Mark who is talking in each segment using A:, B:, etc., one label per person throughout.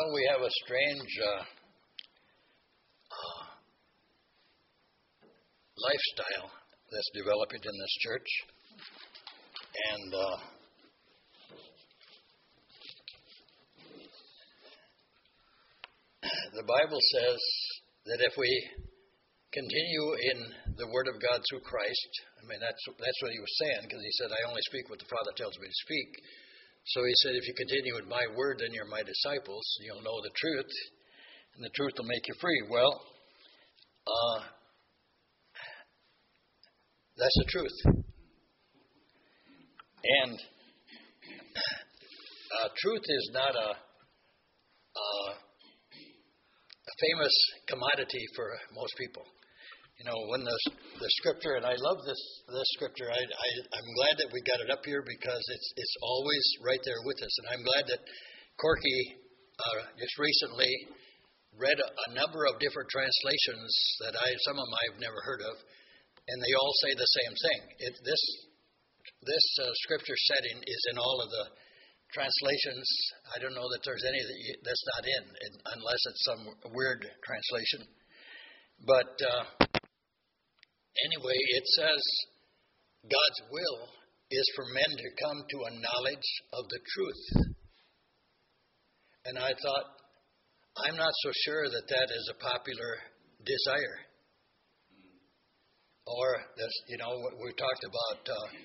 A: Well, we have a strange lifestyle that's developing in this church. And the Bible says that if we continue in the Word of God through Christ, I mean, that's what he was saying, because he said, I only speak what the Father tells me to speak. So he said, if you continue with my word, then you're my disciples. You'll know the truth, and the truth will make you free. Well, that's the truth. And truth is not a famous commodity for most people. You know, when the scripture, and I love this scripture, I'm glad that we got it up here because it's always right there with us. And I'm glad that Corky just recently read a number of different translations that some of them I've never heard of, and they all say the same thing. This scripture setting is in all of the translations. I don't know that there's any that's not in unless it's some weird translation. But anyway, it says God's will is for men to come to a knowledge of the truth. And I thought, I'm not so sure that is a popular desire. Or, we talked about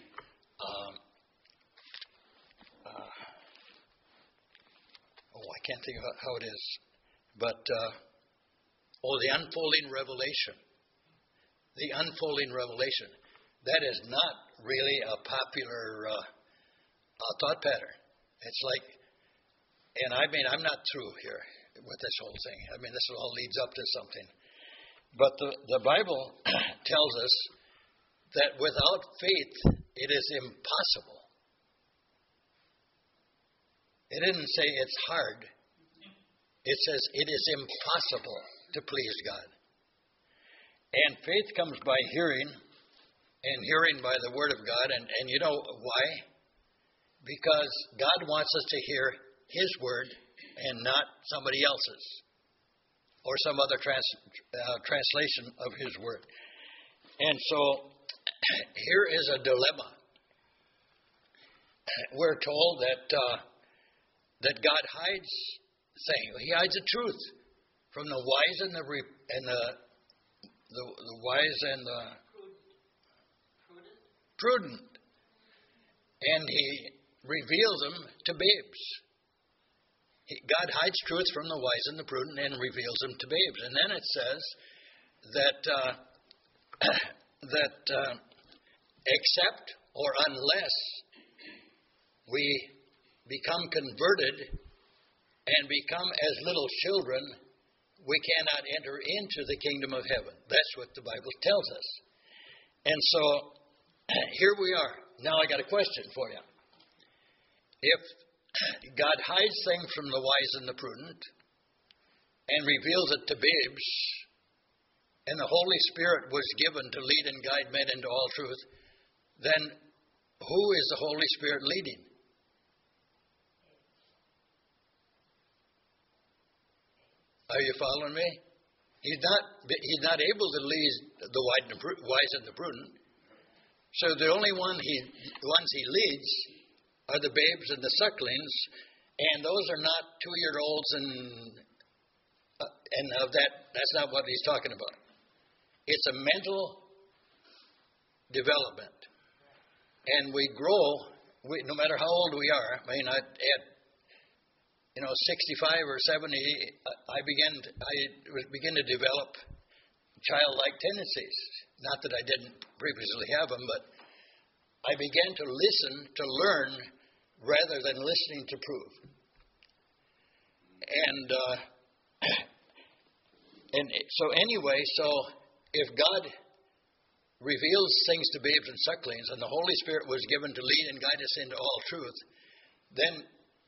A: I can't think of how it is. But, the unfolding revelation. The unfolding revelation. That is not really a popular thought pattern. It's like, and I mean, I'm not through here with this whole thing. I mean, this all leads up to something. But the Bible tells us that without faith, it is impossible. It didn't say it's hard. It says it is impossible to please God. And faith comes by hearing, and hearing by the Word of God. And you know why? Because God wants us to hear His Word and not somebody else's or some other translation of His Word. And so here is a dilemma. We're told that God hides things. He hides the truth from the wise and the wise and the prudent. And He reveals them to babes. God hides truth from the wise and the prudent and reveals them to babes. And then it says that except or unless we become converted and become as little children, we cannot enter into the kingdom of heaven. That's what the Bible tells us. And so, here we are. Now I got a question for you. If God hides things from the wise and the prudent and reveals it to babes, and the Holy Spirit was given to lead and guide men into all truth, then who is the Holy Spirit leading? Are you following me? He's not able to lead the wise and the prudent. So the only ones he leads are the babes and the sucklings, and those are not 2-year-olds and of that. That's not what he's talking about. It's a mental development, and we grow. No matter how old we are. I mean, at 65 or 70, I begin to develop childlike tendencies. Not that I didn't previously have them, but I began to listen to learn rather than listening to prove. And so if God reveals things to babes and sucklings, and the Holy Spirit was given to lead and guide us into all truth, then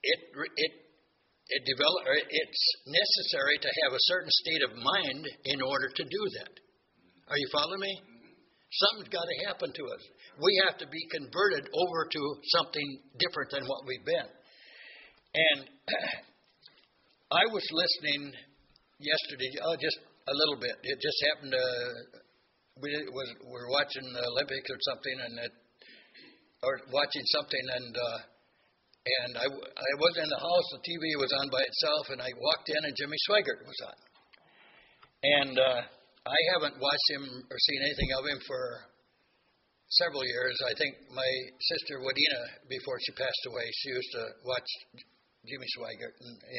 A: it's necessary to have a certain state of mind in order to do that. Are you following me? Something's got to happen to us. We have to be converted over to something different than what we've been. And I was listening yesterday, just a little bit. It just happened to, we're watching the Olympics or something, or watching something, and I was in the house. The TV was on by itself, and I walked in, and Jimmy Swaggart was on. And I haven't watched him or seen anything of him for several years. I think my sister Wadena, before she passed away, she used to watch Jimmy Swaggart,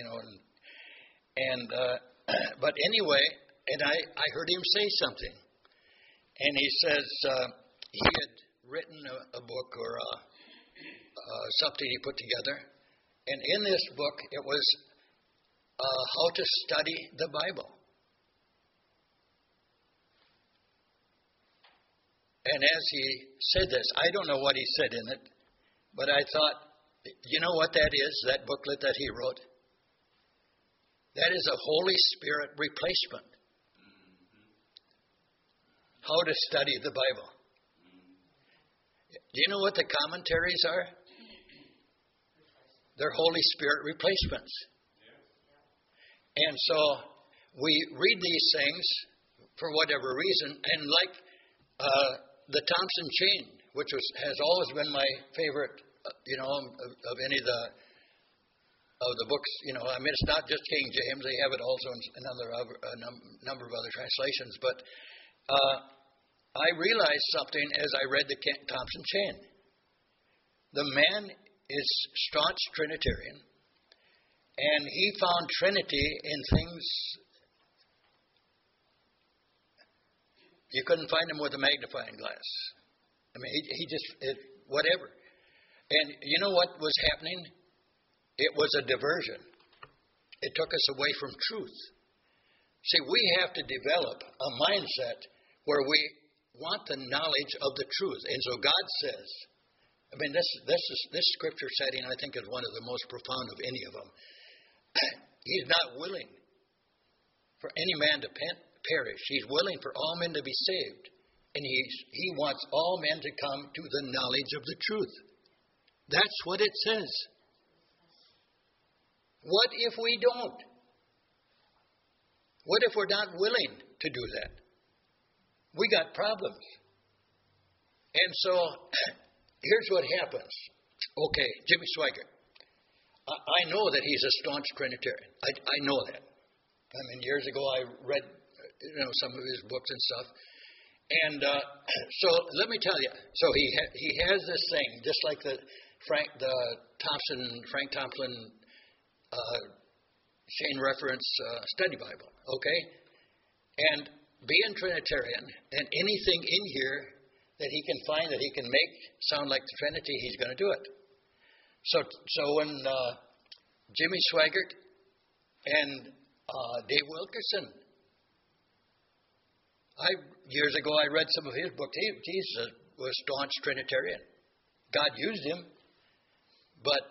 A: but anyway, and I heard him say something, and he says he had written a book or something he put together, and in this book it was how to study the Bible. And as he said this, I don't know what he said in it, but I thought, you know what that is, that booklet that he wrote? That is a Holy Spirit replacement. How to study the Bible. Do you know what the commentaries are? They're Holy Spirit replacements. And so we read these things for whatever reason, and like the Thompson Chain, which has always been my favorite, of any of the books. I mean, it's not just King James; they have it also in a number of other translations. But I realized something as I read the Thompson Chain. The man is staunch Trinitarian, and he found Trinity in things. You couldn't find him with a magnifying glass. I mean, he just, whatever. And you know what was happening? It was a diversion. It took us away from truth. See, we have to develop a mindset where we want the knowledge of the truth. And so God says, I mean, this scripture setting, I think, is one of the most profound of any of them. He's not willing for any man to perish. He's willing for all men to be saved. And he wants all men to come to the knowledge of the truth. That's what it says. What if we don't? What if we're not willing to do that? We got problems. And so, here's what happens. Okay, Jimmy Swaggart. I know that he's a staunch Trinitarian. I know that. I mean, years ago I read some of his books and stuff. And so let me tell you. So he has this thing, just like the Frank Thompson Shane reference study Bible. Okay, and being Trinitarian, and anything in here that he can find that he can make sound like the Trinity, he's going to do it. So when Jimmy Swaggart and Dave Wilkerson. Years ago, I read some of his books. Jesus was a staunch Trinitarian. God used him, but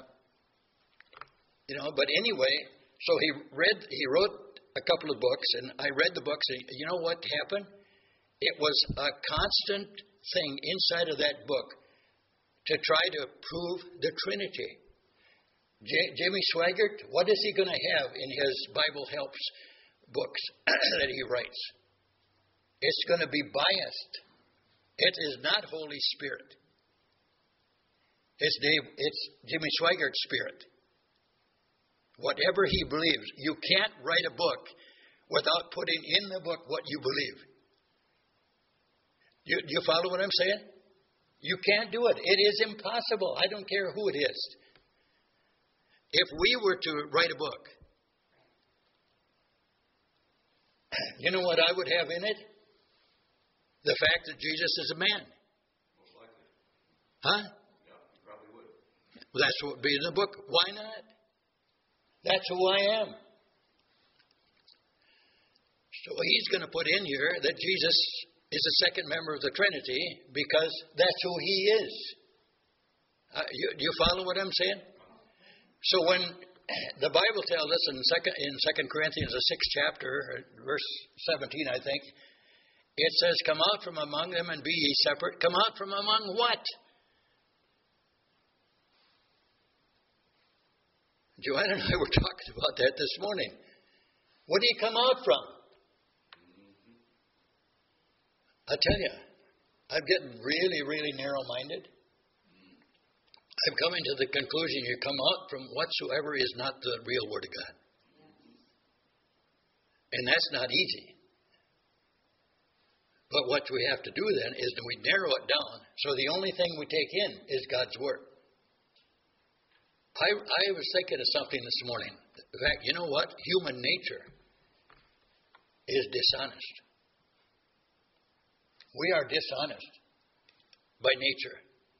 A: But anyway, so he wrote a couple of books, and I read the books. And you know what happened? It was a constant thing inside of that book to try to prove the Trinity. Jimmy Swaggart, what is he going to have in his Bible Helps books that he writes? It's going to be biased. It is not Holy Spirit. It's Jimmy Swaggart's spirit. Whatever he believes, you can't write a book without putting in the book what you believe. You follow what I'm saying? You can't do it. It is impossible. I don't care who it is. If we were to write a book, you know what I would have in it? The fact that Jesus is a man.
B: Most likely.
A: Huh?
B: Yeah, you probably would.
A: Well, that's what would be in the book. Why not? That's who I am. So he's going to put in here that Jesus is the second member of the Trinity because that's who he is. Do you follow what I'm saying? So when the Bible tells us in 2 Corinthians, the 6th chapter, verse 17, I think, it says, "Come out from among them and be ye separate." Come out from among what? Joanna and I were talking about that this morning. What do you come out from? I tell you, I'm getting really, really narrow-minded. I'm coming to the conclusion you come out from whatsoever is not the real Word of God. And that's not easy. But what we have to do then is that we narrow it down so the only thing we take in is God's Word. I was thinking of something this morning. In fact, you know what? Human nature is dishonest. We are dishonest by nature.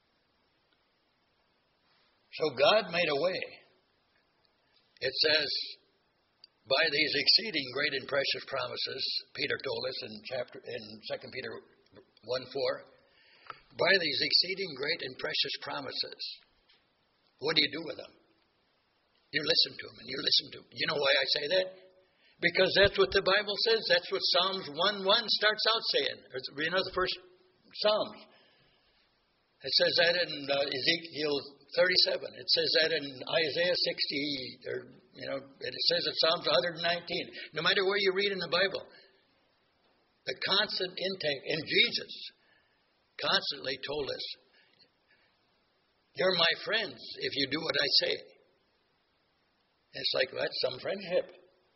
A: So God made a way. It says, by these exceeding great and precious promises, Peter told us in 2 Peter 1:4, by these exceeding great and precious promises, what do you do with them? You listen to them and you listen to them. You know why I say that? Because that's what the Bible says. That's what Psalms 1:1 starts out saying. You know, the first Psalms. It says that in Ezekiel 37. It says that in Isaiah 60. And it says in Psalms 119. No matter where you read in the Bible, the constant intake. And Jesus constantly told us, you're my friends if you do what I say. It's like, that's some friendship.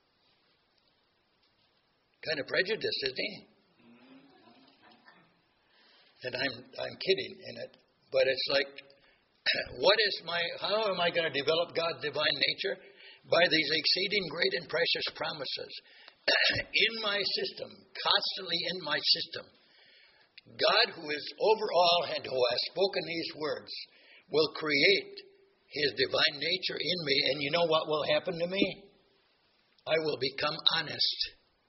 A: Kind of prejudice, isn't he? And I'm kidding in it. But it's like, how am I going to develop God's divine nature? By these exceeding great and precious promises. In my system, constantly in my system, God who is over all and who has spoken these words will create His divine nature in me. And you know what will happen to me? I will become honest,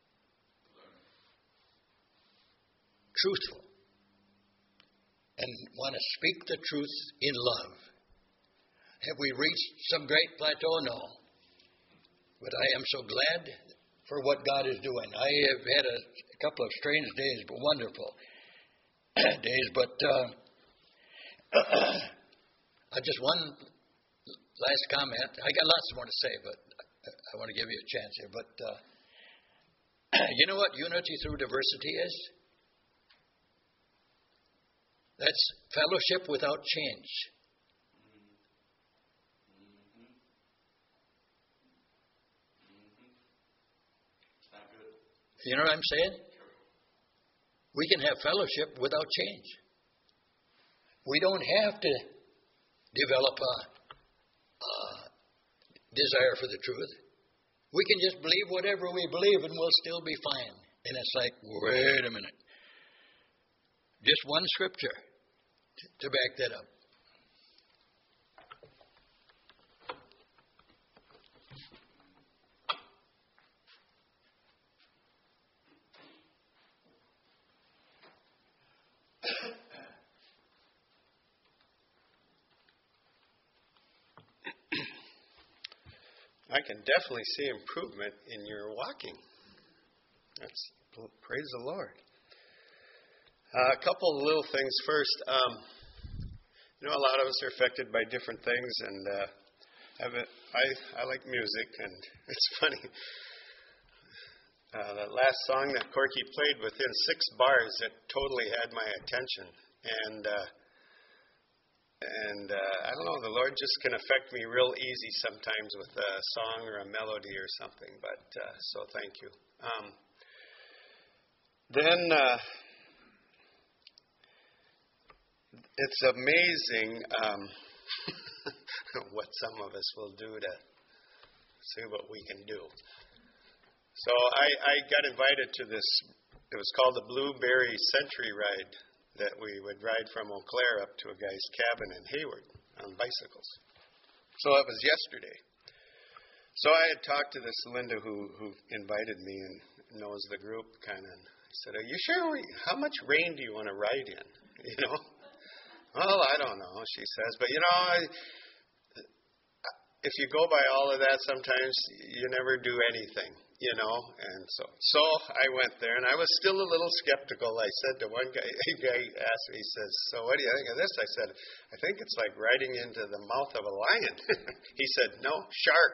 A: truthful, and want to speak the truth in love. Have we reached some great plateau? No. But I am so glad for what God is doing. I have had a couple of strange days, but wonderful days. But just one last comment. I got lots more to say, but I want to give you a chance here. But you know what unity through diversity is? That's fellowship without change. You know what I'm saying? We can have fellowship without change. We don't have to develop a desire for the truth. We can just believe whatever we believe and we'll still be fine. And it's like, wait a minute. Just one scripture to back that up.
C: I can definitely see improvement in your walking. Praise the Lord. A couple of little things first. A lot of us are affected by different things, and I like music, and it's funny. That last song that Corky played, within 6 bars, it totally had my attention, and I don't know, the Lord just can affect me real easy sometimes with a song or a melody or something, but so thank you. Then it's amazing what some of us will do to see what we can do. So I got invited to this, it was called the Blueberry Century Ride, that we would ride from Eau Claire up to a guy's cabin in Hayward on bicycles. So that was yesterday. So I had talked to this Linda who invited me and knows the group kind of. I said, are you sure? How much rain do you want to ride in? Well, I don't know, she says. But, if you go by all of that, sometimes you never do anything. And so I went there, and I was still a little skeptical. I said to one guy, a guy asked me, he says, "So what do you think of this?" I said, "I think it's like riding into the mouth of a lion." He said, "No, shark."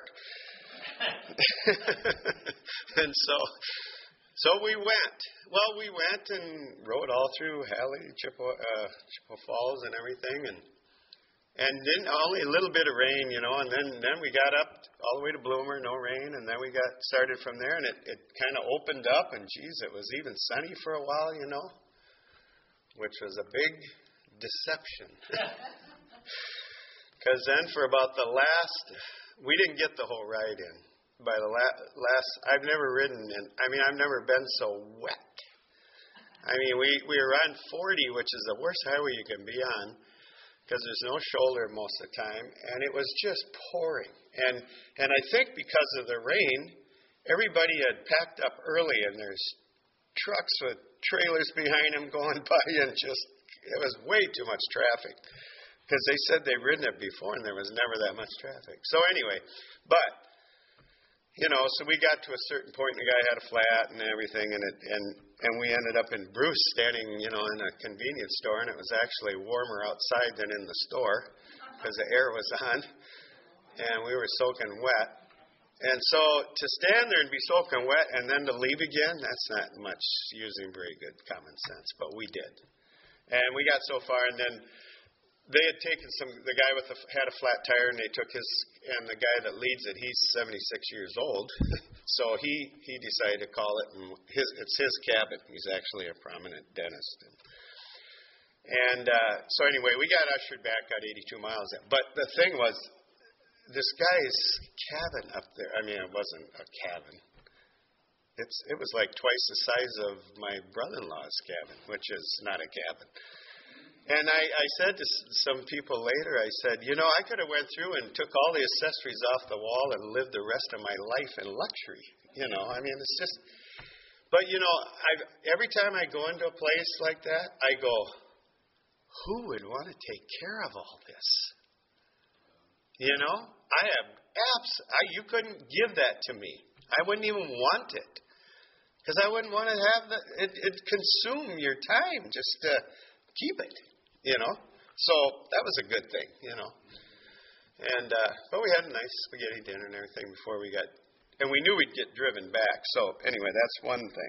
C: And so we went. Well, we went and rode all through Halley, Chippewa Falls and everything, and then only a little bit of rain, and then we got up all the way to Bloomer, no rain, and then we got started from there, and it kind of opened up, and geez, it was even sunny for a while, which was a big deception. Because then for about we didn't get the whole ride in. By the last, I've never ridden, I've never been so wet. We were on 40, which is the worst highway you can be on, because there's no shoulder most of the time, and it was just pouring. And I think because of the rain, everybody had packed up early, and there's trucks with trailers behind them going by, and it was way too much traffic. Because they said they'd ridden it before, and there was never that much traffic. So anyway, so we got to a certain point, and the guy had a flat and everything, and we ended up in Bruce standing, in a convenience store, and it was actually warmer outside than in the store because the air was on, and we were soaking wet. And so to stand there and be soaking wet and then to leave again, that's not much using very good common sense, but we did. And we got so far, and then they had taken the guy had a flat tire, and they took and the guy that leads it, he's 76 years old, so he decided to call it, and it's his cabin. He's actually a prominent dentist. And so anyway, we got ushered back, got 82 miles in. But the thing was, this guy's cabin up there, it wasn't a cabin. It was like twice the size of my brother-in-law's cabin, which is not a cabin. And I said to some people later, I said, I could have went through and took all the accessories off the wall and lived the rest of my life in luxury. It's just, but every time I go into a place like that, I go, who would want to take care of all this? You couldn't give that to me. I wouldn't even want it. Because I wouldn't want to have it consume your time just to keep it. So that was a good thing, And but we had a nice spaghetti dinner and everything before we got, and we knew we'd get driven back. So anyway, that's one thing.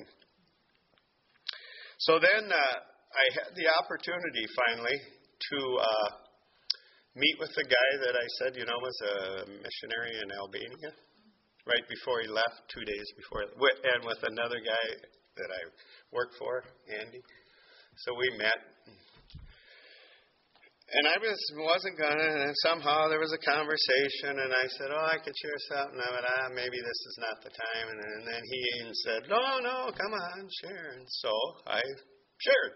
C: So then I had the opportunity finally to meet with the guy that I said, was a missionary in Albania, right before he left, 2 days before, and with another guy that I worked for, Andy. So we met. And I wasn't going to, and somehow there was a conversation, and I said, I could share something. I went, maybe this is not the time. And then he said, no, come on, share. And so I shared.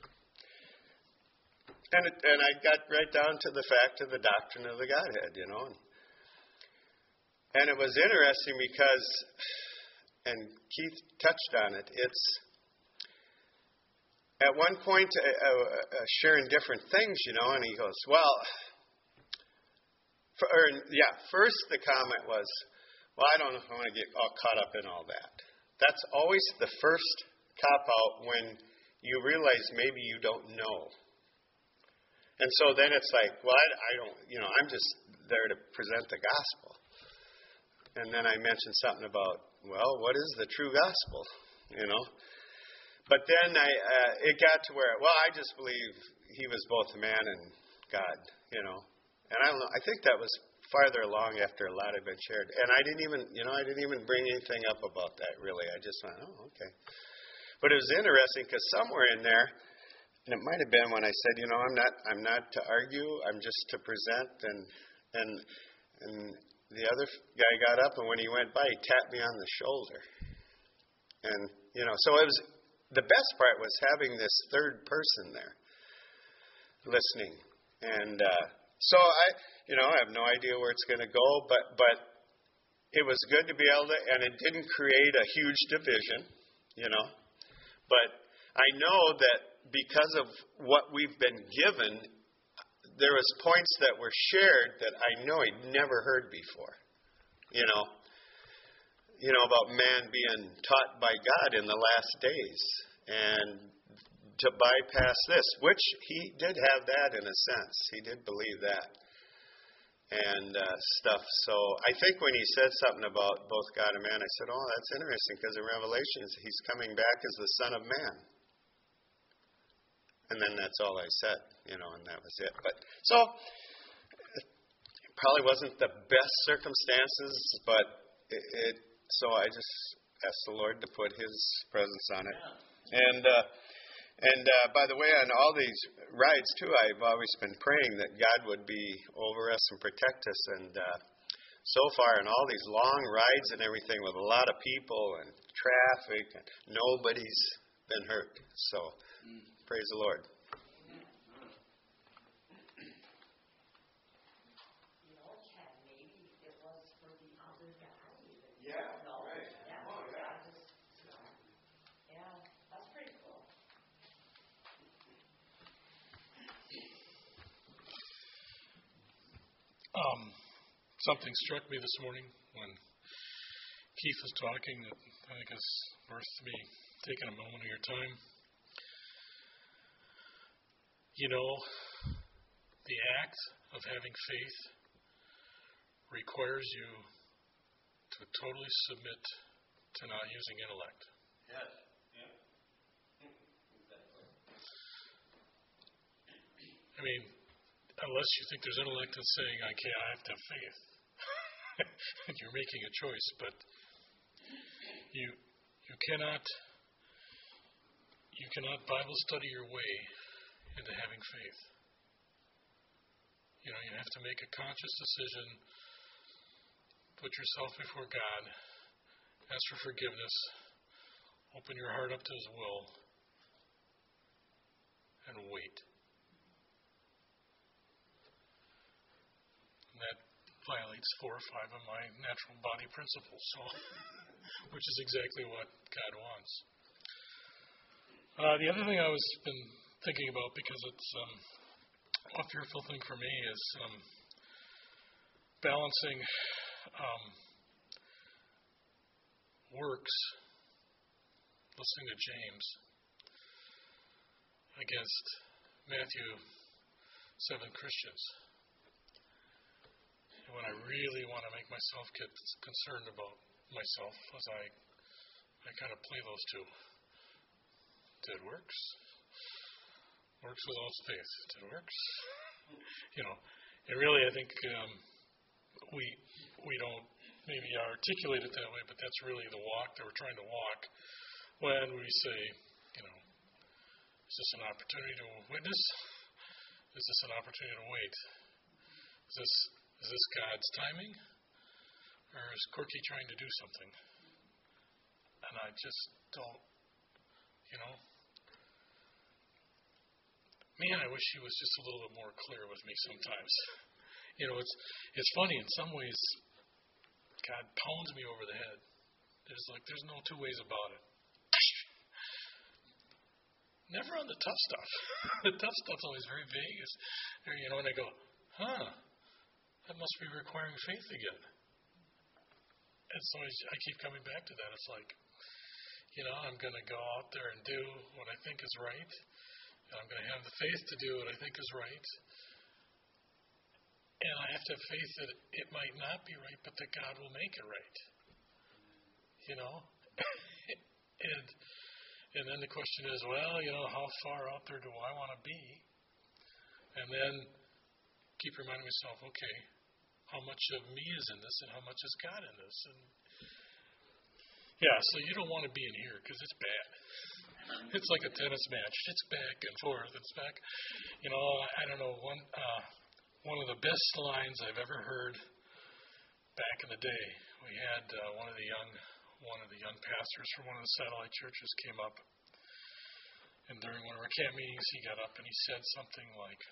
C: And I got right down to the fact of the doctrine of the Godhead, And it was interesting because, and Keith touched on it, it's, at one point, sharing different things, and he goes, first the comment was, I don't know if I want to get all caught up in all that. That's always the first cop-out when you realize maybe you don't know. And so then it's like, I don't, I'm just there to present the gospel. And then I mentioned something about, what is the true gospel, But then it got to where, I just believe he was both man and God, And I don't know. I think that was farther along after a lot had been shared. And I didn't even bring anything up about that, really. I just went, okay. But it was interesting because somewhere in there, and it might have been when I said, I'm not to argue. I'm just to present. And the other guy got up, and when he went by, he tapped me on the shoulder. And, so it was... The best part was having this third person there listening. And so I have no idea where it's going to go, but it was good to be able to, and it didn't create a huge division, But I know that because of what we've been given, there was points that were shared that I know I'd never heard before, about man being taught by God in the last days, and to bypass this, which he did have that in a sense. He did believe that and stuff. So I think when he said something about both God and man, I said, oh, that's interesting, because in Revelations, he's coming back as the Son of Man. And then that's all I said, and that was it. But so it probably wasn't the best circumstances, but so I just asked the Lord to put His presence on it. And by the way, on all these rides too, I've always been praying that God would be over us and protect us. And so far, in all these long rides and everything, with a lot of people and traffic, and nobody's been hurt. So praise the Lord.
D: Something struck me this morning when Keith was talking that I think is worth me taking a moment of your time. The act of having faith requires you to totally submit to not using intellect.
B: Yes. Yeah. Exactly.
D: I mean, unless you think there's intellect in saying, I have to have faith. And you're making a choice, but you cannot Bible study your way into having faith. You have to make a conscious decision, put yourself before God, ask for forgiveness, open your heart up to His will, and wait. And that violates 4 or 5 of my natural body principles, which is exactly what God wants. The other thing I was been thinking about, because it's a fearful thing for me, is balancing works, listening to James, against Matthew 7 Christians. And when I really want to make myself get concerned about myself, as I kind of play those two. Dead works. Works without faith. Dead works. And really I think we don't maybe articulate it that way, but that's really the walk that we're trying to walk when we say, is this an opportunity to witness? Is this an opportunity to wait? Is this God's timing? Or is Corky trying to do something? And I just don't, Man, I wish he was just a little bit more clear with me sometimes. It's funny in some ways. God pounds me over the head. There's no 2 ways about it. Never on the tough stuff. The tough stuff's always very vague. And I go, that must be requiring faith again. And so I keep coming back to that. It's like, I'm going to go out there and do what I think is right. And I'm going to have the faith to do what I think is right. And I have to have faith that it might not be right, but that God will make it right. And then the question is, how far out there do I want to be? And then keep reminding myself, okay, how much of me is in this and how much is God in this? And so you don't want to be in here because it's bad. It's like a tennis match. It's back and forth. It's back. I don't know, one of the best lines I've ever heard back in the day. We had one of the young pastors from one of the satellite churches came up, and during one of our camp meetings, he got up and he said something like,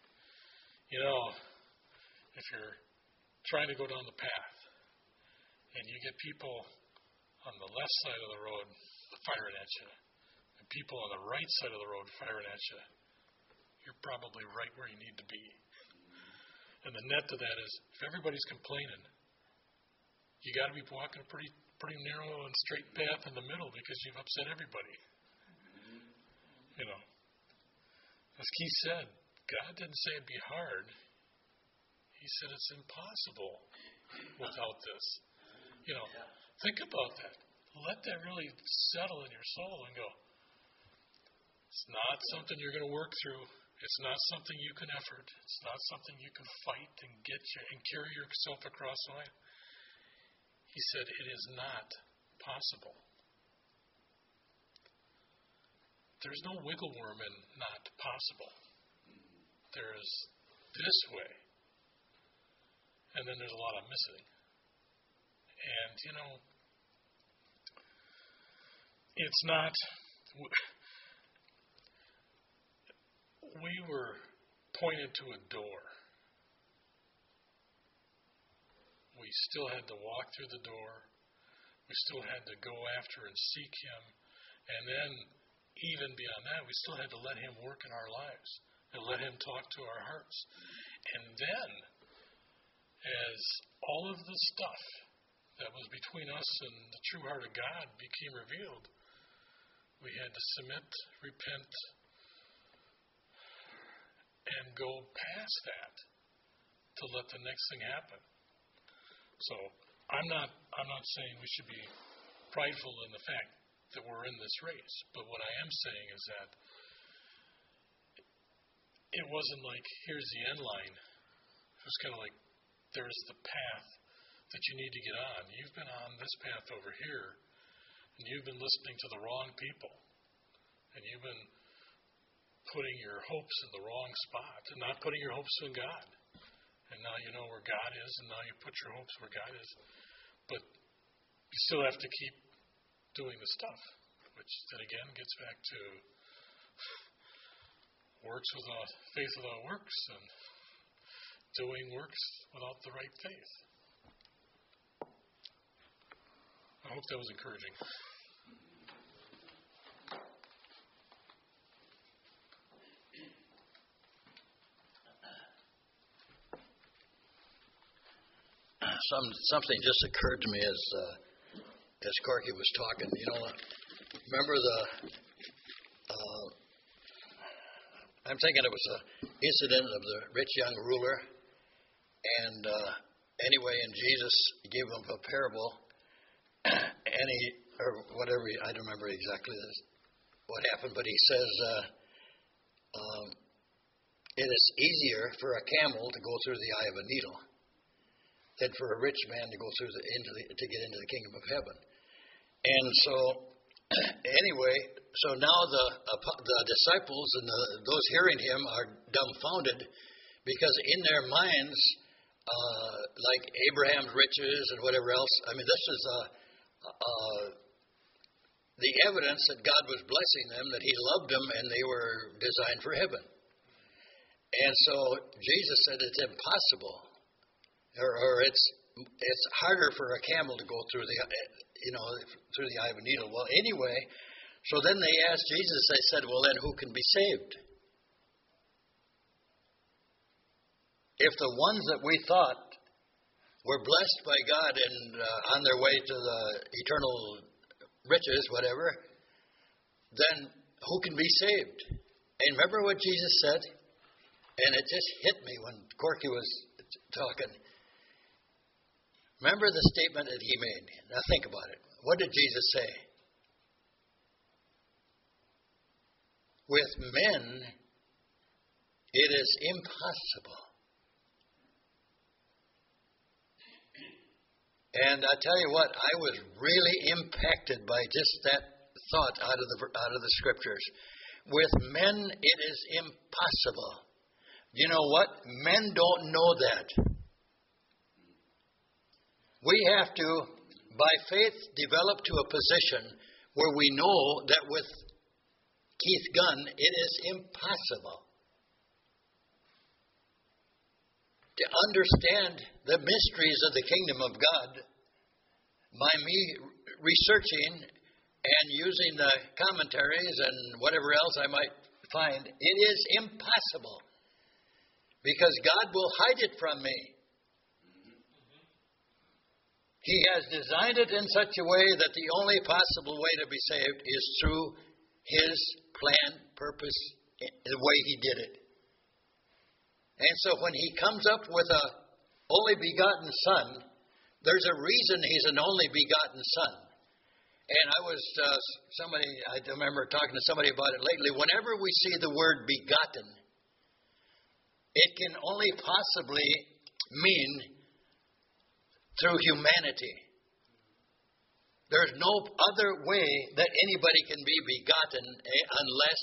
D: if you're trying to go down the path and you get people on the left side of the road firing at you, and people on the right side of the road firing at you, you're probably right where you need to be. And the net to that is, if everybody's complaining, you got to be walking a pretty pretty narrow and straight path in the middle because you've upset everybody. You know, as Keith said, God didn't say it'd be hard. He said it's impossible without this. You know, think about that. Let that really settle in your soul and go, it's not something you're going to work through. It's not something you can effort. It's not something you can fight and get and carry yourself across the line. He said it is not possible. There's no wiggle worm in not possible. There's this way. And then there's a lot of missing. And, you know, it's not... We were pointed to a door. We still had to walk through the door. We still had to go after and seek Him. And then, even beyond that, we still had to let Him work in our lives and let Him talk to our hearts. And then, as all of the stuff that was between us and the true heart of God became revealed, we had to submit, repent, and go past that to let the next thing happen. So I'm not saying we should be prideful in the fact that we're in this race, but what I am saying is that it wasn't like here's the end line. It was kind of like there's the path that you need to get on. You've been on this path over here, and you've been listening to the wrong people, and you've been putting your hopes in the wrong spot and not putting your hopes in God. And now you know where God is, and now you put your hopes where God is. But you still have to keep doing the stuff, which then again gets back to works without faith without works, and doing works without the right faith. I hope that was encouraging.
A: Something just occurred to me as Corky was talking. You know, remember I'm thinking it was an incident of the rich young ruler, and anyway, and Jesus gave him a parable, and or whatever, I don't remember exactly what happened, but he says it is easier for a camel to go through the eye of a needle than for a rich man to go through to get into the kingdom of heaven. And so, anyway, so now the disciples and those hearing him are dumbfounded because in their minds, like Abraham's riches and whatever else, I mean, this is the evidence that God was blessing them, that He loved them, and they were designed for heaven. And so Jesus said it's impossible. Or it's harder for a camel to go through through the eye of a needle. Well, anyway, so then they asked Jesus. They said, "Well, then who can be saved? If the ones that we thought were blessed by God and on their way to the eternal riches, whatever, then who can be saved?" And remember what Jesus said, and it just hit me when Corky was talking. Remember the statement that He made. Now think about it. What did Jesus say? With men, it is impossible. And I tell you what, I was really impacted by just that thought out of the Scriptures. With men, it is impossible. You know what? Men don't know that. We have to, by faith, develop to a position where we know that with Keith Gunn, it is impossible to understand the mysteries of the kingdom of God by me researching and using the commentaries and whatever else I might find. It is impossible because God will hide it from me. He has designed it in such a way that the only possible way to be saved is through His plan, purpose, the way He did it. And so when He comes up with a only begotten Son, there's a reason He's an only begotten Son. And I remember talking to somebody about it lately. Whenever we see the word begotten, it can only possibly mean through humanity. There's no other way that anybody can be begotten unless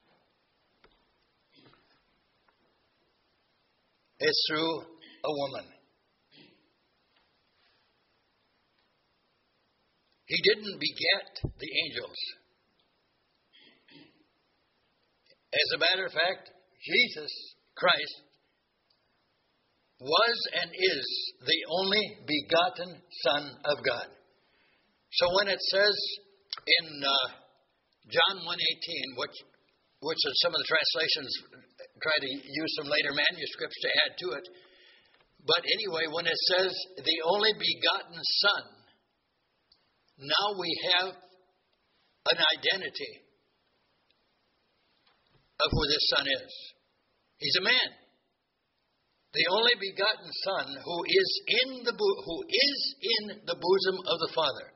A: it's through a woman. He didn't beget the angels. As a matter of fact, Jesus Christ was and is the only begotten Son of God. So when it says in John 1:18, which is some of the translations try to use some later manuscripts to add to it, but anyway, when it says the only begotten Son, now we have an identity of who this Son is. He's a man. The only begotten Son who is in the bosom of the Father.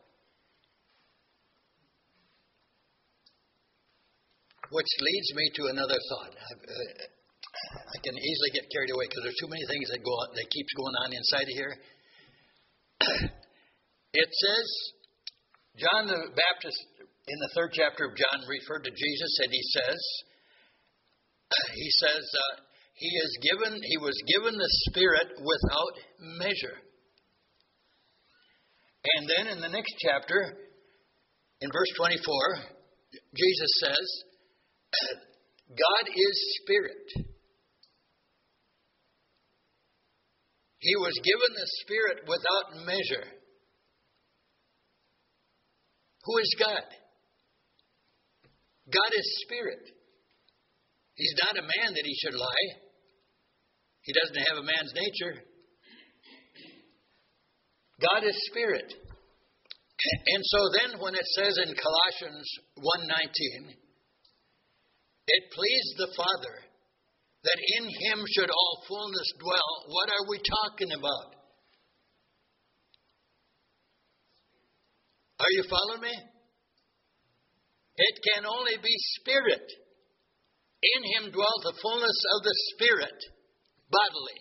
A: Which leads me to another thought. I can easily get carried away because there's too many things that keeps going on inside of here. It says, John the Baptist in the 3rd chapter of John referred to Jesus, and he says, he was given the Spirit without measure. And then in the next chapter, in verse 24, Jesus says, God is Spirit. He was given the Spirit without measure. Who is God? God is Spirit. He's not a man that He should lie. He doesn't have a man's nature. God is Spirit. And so then when it says in Colossians 1:19, it pleased the Father that in Him should all fullness dwell. What are we talking about? Are you following me? It can only be Spirit. In Him dwelt the fullness of the Spirit, bodily.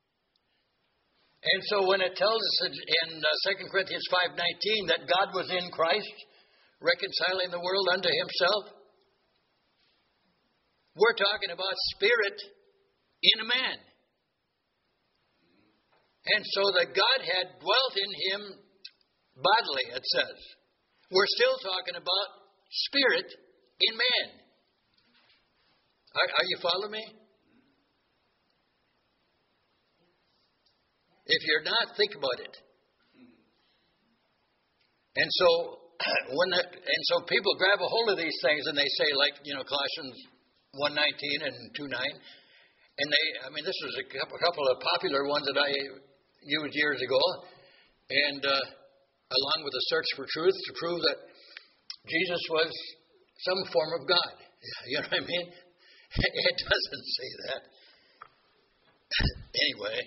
A: And so when it tells us in 2 Corinthians 5:19 that God was in Christ, reconciling the world unto Himself, we're talking about Spirit in a man. And so the Godhead dwelt in Him bodily, it says. We're still talking about Spirit in man. Are you following me? If you're not, think about it. And so people grab a hold of these things and they say, like, Colossians 1:19 and 2:9, and this was a couple of popular ones that I used years ago, and along with the search for truth to prove that Jesus was some form of God. You know what I mean? It doesn't say that. Anyway.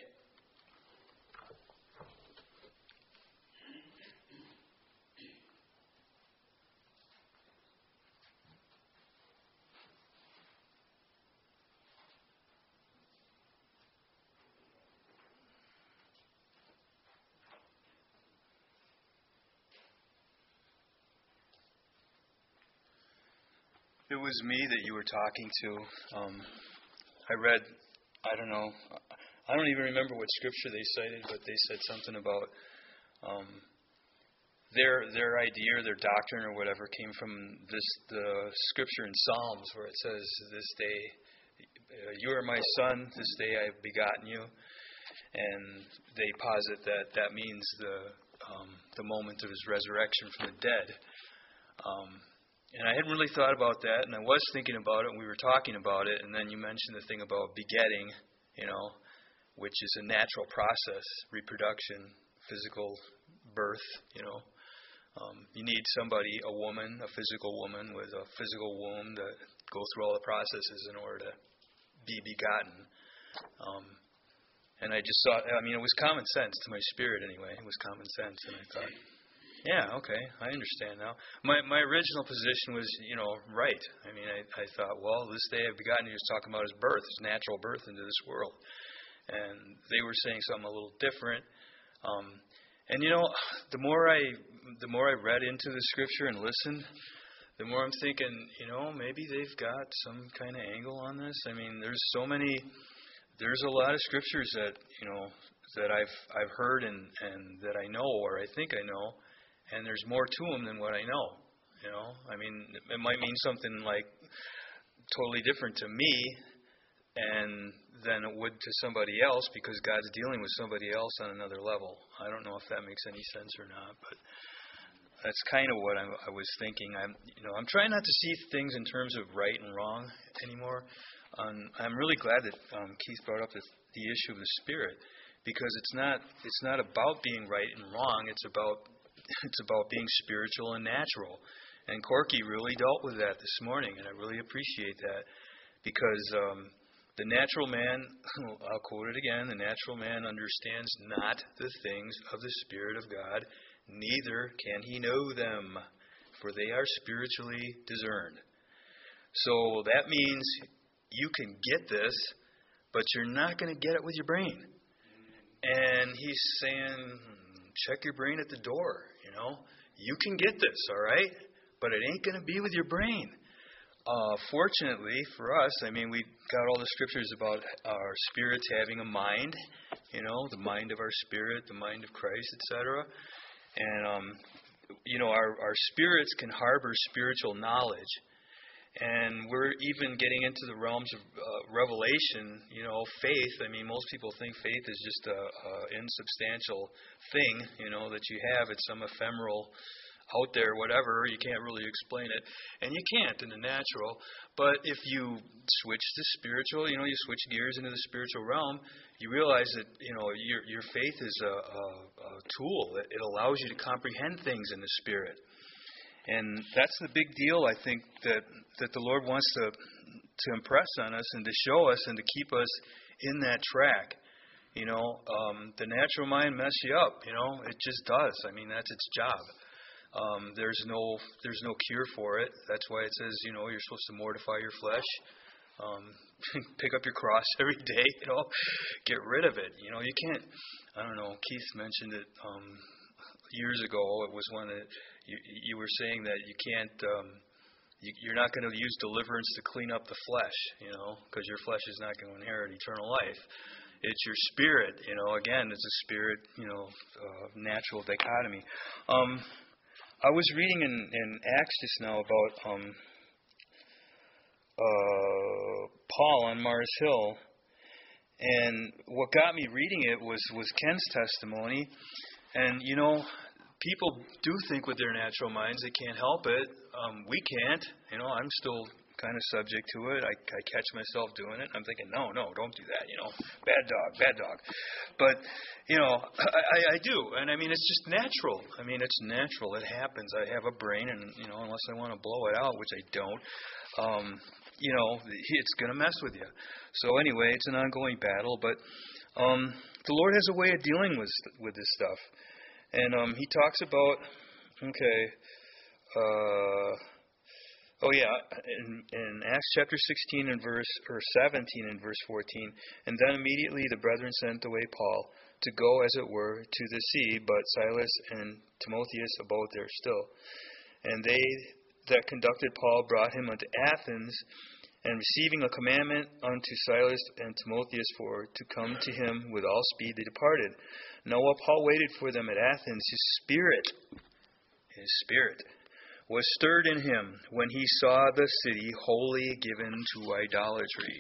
B: It was me that you were talking to. I read, I don't even remember what scripture they cited, but they said something about their idea, their doctrine or whatever came from the scripture in Psalms where it says, "This day you are my son, this day I have begotten you." And they posit that means the moment of His resurrection from the dead. And I hadn't really thought about that, and I was thinking about it, and we were talking about it, and then you mentioned the thing about begetting, which is a natural process, reproduction, physical birth, You need somebody, a woman, a physical woman with a physical womb that go through all the processes in order to be begotten. And I just thought, it was common sense to my spirit anyway. It was common sense, and I thought, yeah, okay, I understand now. My original position was, right. I thought, well, this day I've begotten, he was talking about his birth, his natural birth into this world. And they were saying something a little different. And the more I read into the scripture and listened, the more I'm thinking, maybe they've got some kind of angle on this. There's a lot of scriptures that that I've heard and that I know, or I think I know, and there's more to them than what I know. It might mean something like totally different to me and than it would to somebody else, because God's dealing with somebody else on another level. I don't know if that makes any sense or not, but that's kind of what I was thinking. I'm trying not to see things in terms of right and wrong anymore. I'm really glad that Keith brought up the issue of the Spirit, because it's not about being right and wrong. It's about being spiritual and natural. And Corky really dealt with that this morning, and I really appreciate that, because the natural man, I'll quote it again, the natural man understands not the things of the Spirit of God, neither can he know them, for they are spiritually discerned. So that means you can get this, but you're not going to get it with your brain. And he's saying, check your brain at the door, You can get this, all right? But it ain't going to be with your brain. Fortunately for us, we got all the scriptures about our spirits having a mind, the mind of our spirit, the mind of Christ, etc. And, our spirits can harbor spiritual knowledge. And we're even getting into the realms of revelation, faith. Most people think faith is just a insubstantial thing, that you have. It's some ephemeral out there, whatever. You can't really explain it. And you can't in the natural. But if you switch to spiritual, you switch gears into the spiritual realm, you realize that, your faith is a tool. It allows you to comprehend things in the Spirit. And that's the big deal, I think, that the Lord wants to impress on us and to show us and to keep us in that track. The natural mind messes you up. It just does. That's its job. There's no cure for it. That's why it says, you're supposed to mortify your flesh, pick up your cross every day. Get rid of it. You can't. I don't know. Keith mentioned it years ago. It was one that you were saying that you can't. You're not going to use deliverance to clean up the flesh, because your flesh is not going to inherit eternal life. It's your spirit, again, it's a spirit, natural dichotomy. I was reading in Acts just now about Paul on Mars Hill, and what got me reading it was Ken's testimony. And, people do think with their natural minds. They can't help it. We can't. I'm still kind of subject to it. I catch myself doing it. I'm thinking, no, don't do that. Bad dog. But, I do. And, it's just natural. It's natural. It happens. I have a brain, and, unless I want to blow it out, which I don't, it's going to mess with you. So, anyway, it's an ongoing battle. But the Lord has a way of dealing with this stuff. And he talks about, in Acts chapter 16 and verse 17 and verse 14, and then immediately the brethren sent away Paul to go, as it were, to the sea, but Silas and Timotheus abode there still. And they that conducted Paul brought him unto Athens, and receiving a commandment unto Silas and Timotheus to come to him with all speed, they departed. Now while Paul waited for them at Athens, his spirit was stirred in him when he saw the city wholly given to idolatry.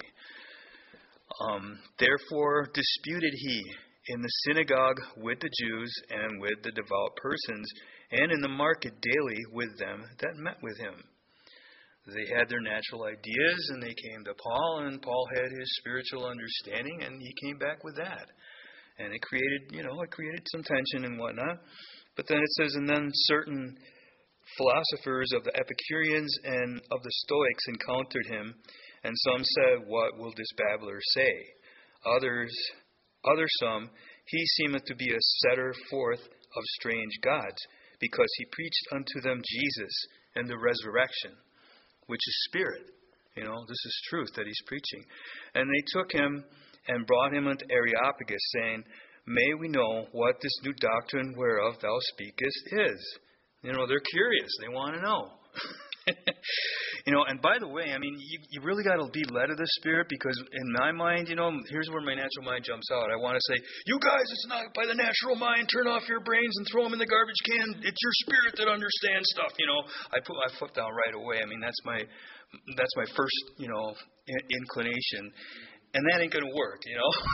B: Therefore disputed he in the synagogue with the Jews and with the devout persons, and in the market daily with them that met with him. They had their natural ideas, and they came to Paul, and Paul had his spiritual understanding, and he came back with that. And it created some tension and whatnot. But then it says, and then certain philosophers of the Epicureans and of the Stoics encountered him, and some said, what will this babbler say? Other some, he seemeth to be a setter forth of strange gods, because he preached unto them Jesus and the resurrection, which is spirit. This is truth that he's preaching. And they took him and brought him unto Areopagus, saying, may we know what this new doctrine whereof thou speakest is. They're curious. They want to know. And by the way, you really got to be led of the Spirit, because in my mind, here's where my natural mind jumps out. I want to say, you guys, it's not by the natural mind. Turn off your brains and throw them in the garbage can. It's your spirit that understands stuff. I put my foot down right away. That's my first, inclination, and that ain't going to work.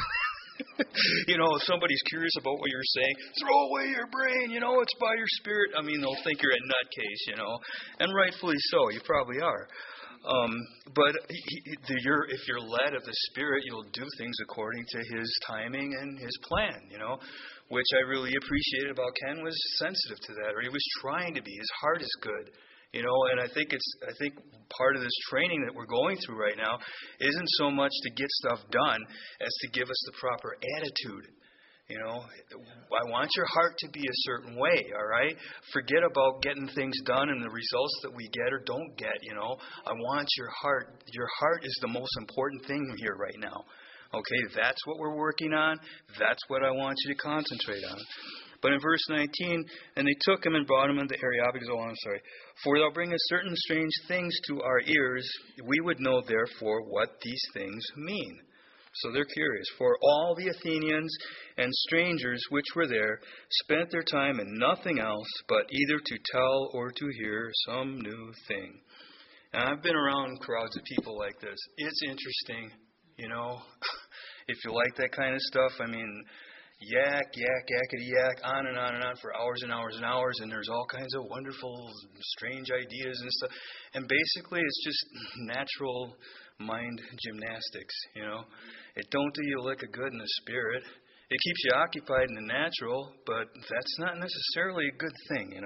B: If somebody's curious about what you're saying, throw away your brain, it's by your spirit. They'll think you're a nutcase, and rightfully so, you probably are. But if you're led of the Spirit, you'll do things according to His timing and His plan, which I really appreciated about Ken was sensitive to that, or he was trying to be. His heart is good. And I think part of this training that we're going through right now isn't so much to get stuff done as to give us the proper attitude. I want your heart to be a certain way, all right? Forget about getting things done and the results that we get or don't get, I want your heart. Your heart is the most important thing here right now. Okay, that's what we're working on. That's what I want you to concentrate on. But in verse 19, and they took him and brought him unto Areopagus. For thou bringest certain strange things to our ears. We would know therefore what these things mean. So they're curious. For all the Athenians and strangers which were there spent their time in nothing else but either to tell or to hear some new thing. And I've been around crowds of people like this. It's interesting, if you like that kind of stuff. Yak, yakety yak, on and on and on for hours and hours and hours, and there's all kinds of wonderful, strange ideas and stuff. And basically, it's just natural mind gymnastics, It don't do you a lick of good in the spirit. It keeps you occupied in the natural, but that's not necessarily a good thing,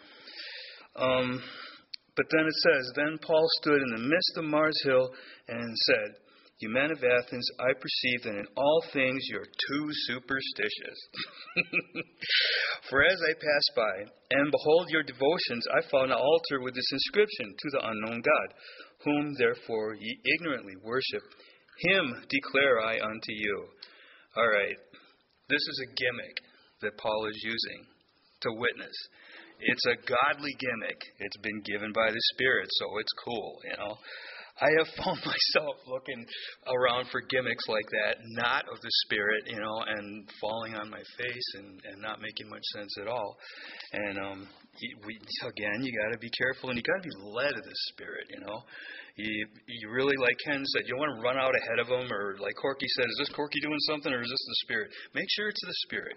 B: But then it says, then Paul stood in the midst of Mars Hill and said, you men of Athens, I perceive that in all things you are too superstitious. For as I passed by, and behold your devotions, I found an altar with this inscription, to the unknown God, whom therefore ye ignorantly worship. Him declare I unto you. All right, this is a gimmick that Paul is using to witness. It's a godly gimmick. It's been given by the Spirit, so it's cool, I have found myself looking around for gimmicks like that, not of the Spirit, and falling on my face and not making much sense at all. And you got to be careful, and you got to be led of the Spirit. You really, like Ken said, you don't want to run out ahead of them, or like Corky said, is this Corky doing something, or is this the Spirit? Make sure it's the Spirit.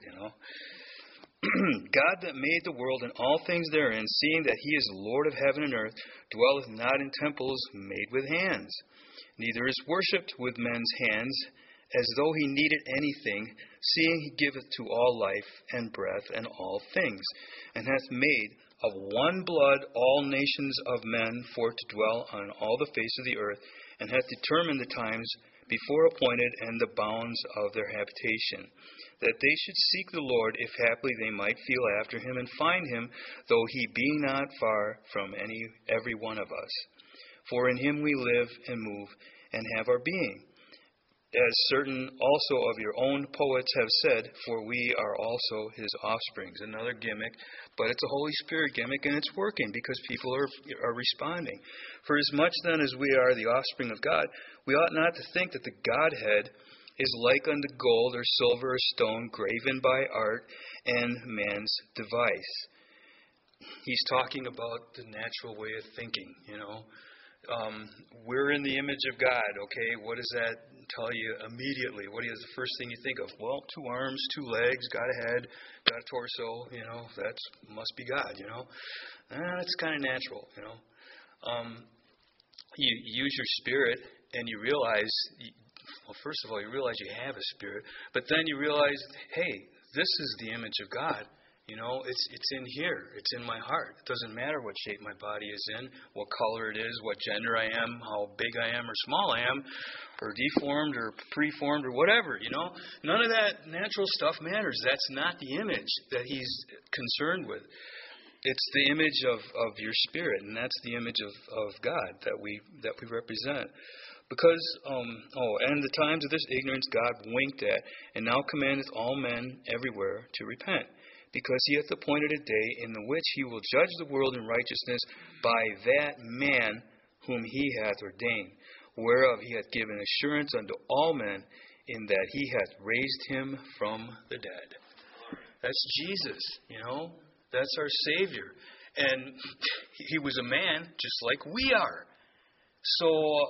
B: God that made the world and all things therein, seeing that He is Lord of heaven and earth, dwelleth not in temples made with hands, neither is worshipped with men's hands, as though He needed anything, seeing He giveth to all life and breath and all things, and hath made of one blood all nations of men for to dwell on all the face of the earth, and hath determined the times before appointed and the bounds of their habitation, that they should seek the Lord, if haply they might feel after Him and find Him, though He be not far from every one of us. For in Him we live and move and have our being. As certain also of your own poets have said, for we are also His offsprings. Another gimmick, but it's a Holy Spirit gimmick, and it's working because people are responding. For as much then as we are the offspring of God, we ought not to think that the Godhead is like unto gold or silver or stone graven by art and man's device. He's talking about the natural way of thinking, We're in the image of God, okay? What does that tell you immediately? What is the first thing you think of? Well, 2 arms, 2 legs, got a head, got a torso, that must be God, It's kind of natural, You use your spirit and you realize, well, first of all, you realize you have a spirit, but then you realize, hey, this is the image of God, You know, it's in here. It's in my heart. It doesn't matter what shape my body is in, what color it is, what gender I am, how big I am or small I am, or deformed or preformed or whatever, you know. None of that natural stuff matters. That's not the image that he's concerned with. It's the image of your spirit, and that's the image of God that we represent. Because, and the times of this ignorance God winked at, and now commandeth all men everywhere to repent. Because he hath appointed a day in the which he will judge the world in righteousness by that man whom he hath ordained, whereof he hath given assurance unto all men, in that he hath raised him from the dead. That's Jesus, you know. That's our Savior. And he was a man just like we are. So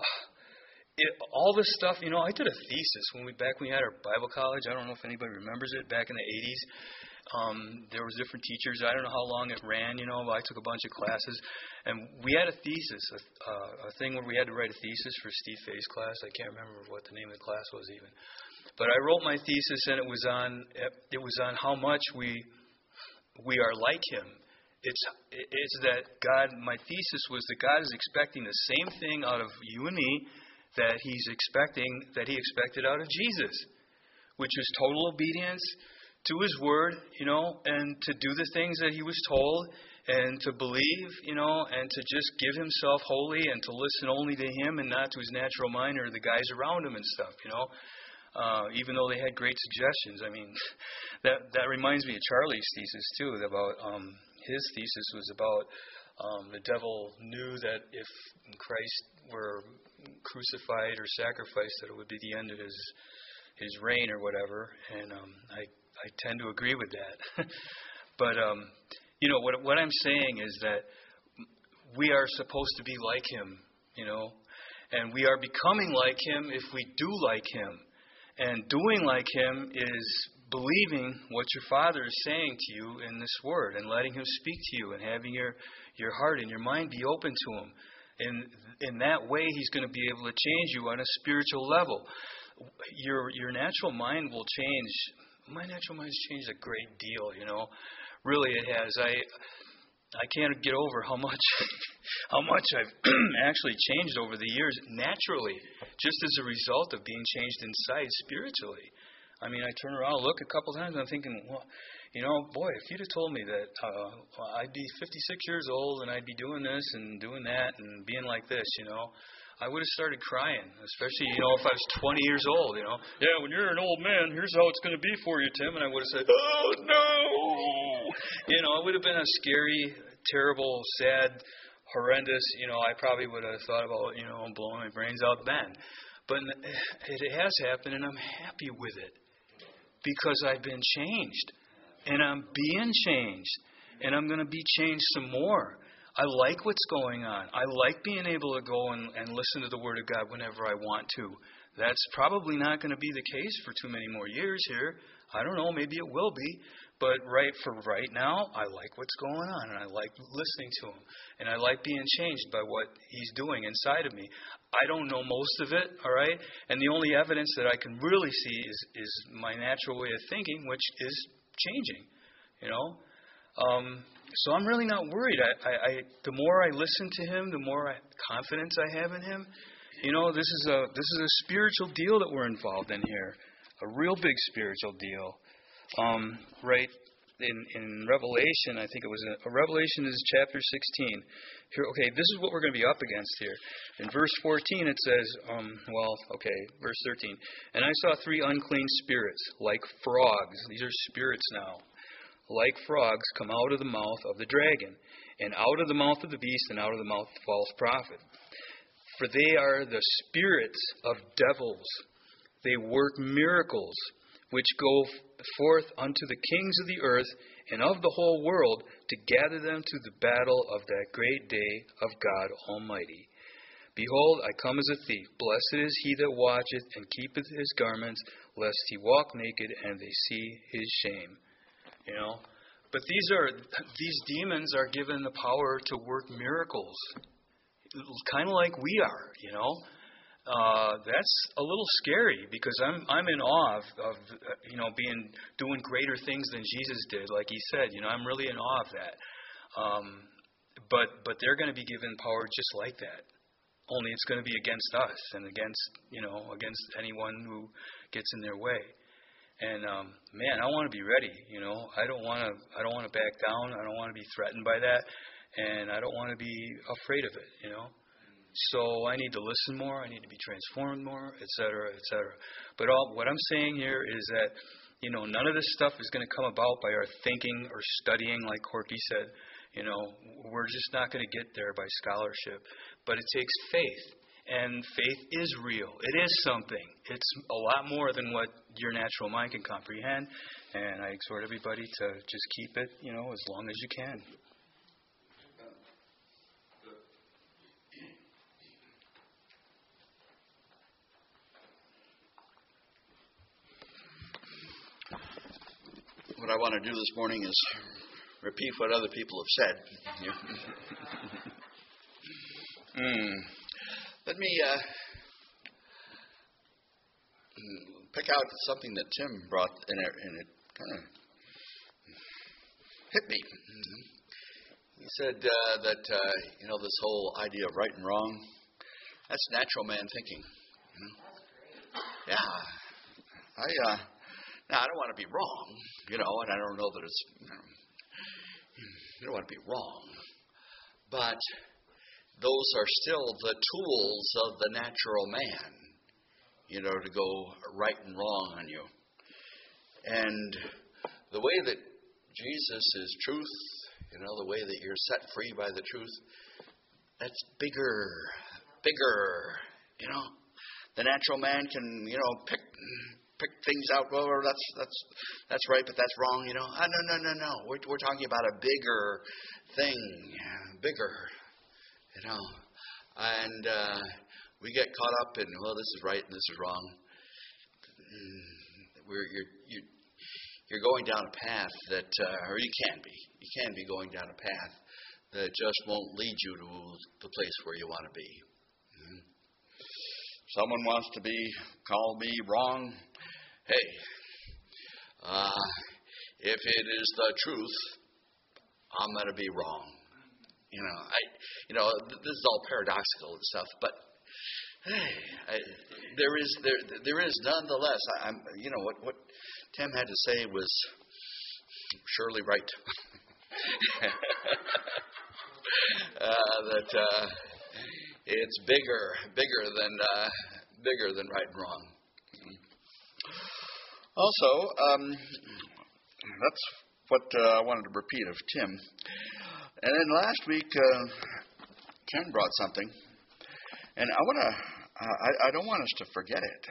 B: all this stuff, you know, I did a thesis when we had our Bible college. I don't know if anybody remembers it, back in the 80s. There was different teachers. I don't know how long it ran, you know, but I took a bunch of classes. And we had a thesis, a thing where we had to write a thesis for Steve Fay's class. I can't remember what the name of the class was even. But I wrote my thesis, and it was on how much we are like him. It's that God, my thesis was that God is expecting the same thing out of you and me that he expected out of Jesus, which was total obedience to his word, you know, and to do the things that he was told, and to believe, you know, and to just give himself wholly, and to listen only to him and not to his natural mind or the guys around him and stuff, you know. Even though they had great suggestions. I mean, that reminds me of Charlie's thesis too. About his thesis was about the devil knew that if Christ were crucified or sacrificed, that it would be the end of his reign or whatever. And I tend to agree with that. But you know what I'm saying is that we are supposed to be like him, you know, and we are becoming like him if we do like him. And doing like him is believing what your Father is saying to you in this word, and letting him speak to you, and having your heart and your mind be open to him. In that way, he's going to be able to change you on a spiritual level. Your natural mind will change. My natural mind's changed a great deal, you know. Really, it has. I can't get over how much I've actually changed over the years naturally, just as a result of being changed inside spiritually. I mean, I turn around, look a couple times, and I'm thinking, well, you know, boy, if you'd have told me that I'd be 56 years old and I'd be doing this and doing that and being like this, you know, I would have started crying, especially, you know, if I was 20 years old, you know. Yeah, when you're an old man, here's how it's going to be for you, Tim. And I would have said, oh, no. You know, it would have been a scary, terrible, sad, horrendous, you know, I probably would have thought about, you know, blowing my brains out then. But it has happened, and I'm happy with it because I've been changed, and I'm being changed, and I'm going to be changed some more. I like what's going on. I like being able to go and listen to the Word of God whenever I want to. That's probably not going to be the case for too many more years here. I don't know, maybe it will be. But right now, I like what's going on, and I like listening to him. And I like being changed by what he's doing inside of me. I don't know most of it, all right? And the only evidence that I can really see is my natural way of thinking, which is changing, you know? So I'm really not worried. The more I listen to him, the more confidence I have in him. You know, this is a spiritual deal that we're involved in here, a real big spiritual deal. Right in Revelation, I think it was Revelation is chapter 16. Here, okay, this is what we're going to be up against here. In verse 14, it says, verse 13. And I saw 3 unclean spirits, like frogs. These are spirits now. Like frogs come out of the mouth of the dragon, and out of the mouth of the beast, and out of the mouth of the false prophet. For they are the spirits of devils. They work miracles, which go forth unto the kings of the earth and of the whole world, to gather them to the battle of that great day of God Almighty. Behold, I come as a thief. Blessed is he that watcheth and keepeth his garments, lest he walk naked and they see his shame. You know, but these demons are given the power to work miracles, kind of like we are. You know, that's a little scary, because I'm in awe of doing greater things than Jesus did. Like he said, I'm really in awe of that. But they're going to be given power just like that. Only it's going to be against us and against anyone who gets in their way. And man, I want to be ready. I don't want to back down. I don't want to be threatened by that, and I don't want to be afraid of it. So I need to listen more. I need to be transformed more, et cetera, et cetera. But what I'm saying here is that none of this stuff is going to come about by our thinking or studying, like Corky said. We're just not going to get there by scholarship. But it takes faith. And faith is real. It is something. It's a lot more than what your natural mind can comprehend. And I exhort everybody to just keep it, as long as you can.
E: What I want to do this morning is repeat what other people have said. Let me pick out something that Tim brought, and it kind of hit me. He said that this whole idea of right and wrong, that's natural man thinking. Yeah, now I don't want to be wrong, and I don't know that it's you don't want to be wrong, but those are still the tools of the natural man, to go right and wrong on you. And the way that Jesus is truth, the way that you're set free by the truth, that's bigger. The natural man can, pick things out. Well, that's right, but that's wrong. No. We're talking about a bigger thing, bigger. And we get caught up in, well, this is right and this is wrong. You're going down a path that, or you can be going down a path that just won't lead you to the place where you want to be. Someone wants to call me wrong. Hey, if it is the truth, I'm going to be wrong. This is all paradoxical and stuff, but hey, there is nonetheless. What Tim had to say was surely right. That it's bigger than right and wrong. Also, that's what I wanted to repeat of Tim. And then last week, Ken brought something, and I don't want us to forget it.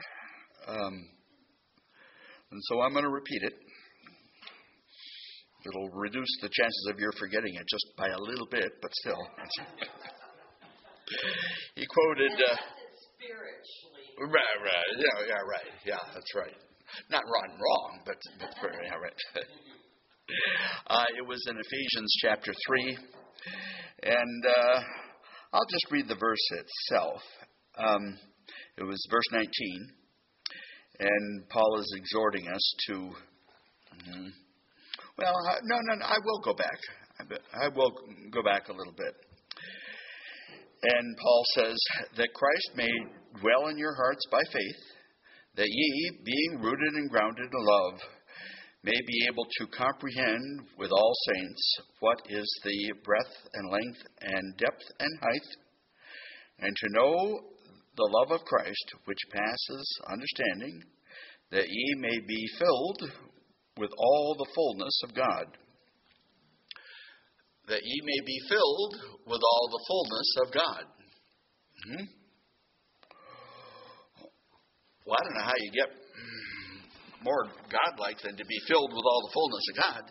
E: And so I'm going to repeat it. It'll reduce the chances of your forgetting it just by a little bit, but still. He quoted... spiritually. Right. Yeah, right. Yeah, that's right. Not wrong, but yeah, right. It was in Ephesians chapter 3, and I'll just read the verse itself. It was verse 19, and Paul is exhorting us to... Well, no, I will go back. I will go back a little bit. And Paul says, that Christ may dwell in your hearts by faith, that ye, being rooted and grounded in love, may be able to comprehend with all saints what is the breadth and length and depth and height, and to know the love of Christ, which passes understanding, that ye may be filled with all the fullness of God. That ye may be filled with all the fullness of God. Well, I don't know how you get more godlike than to be filled with all the fullness of God.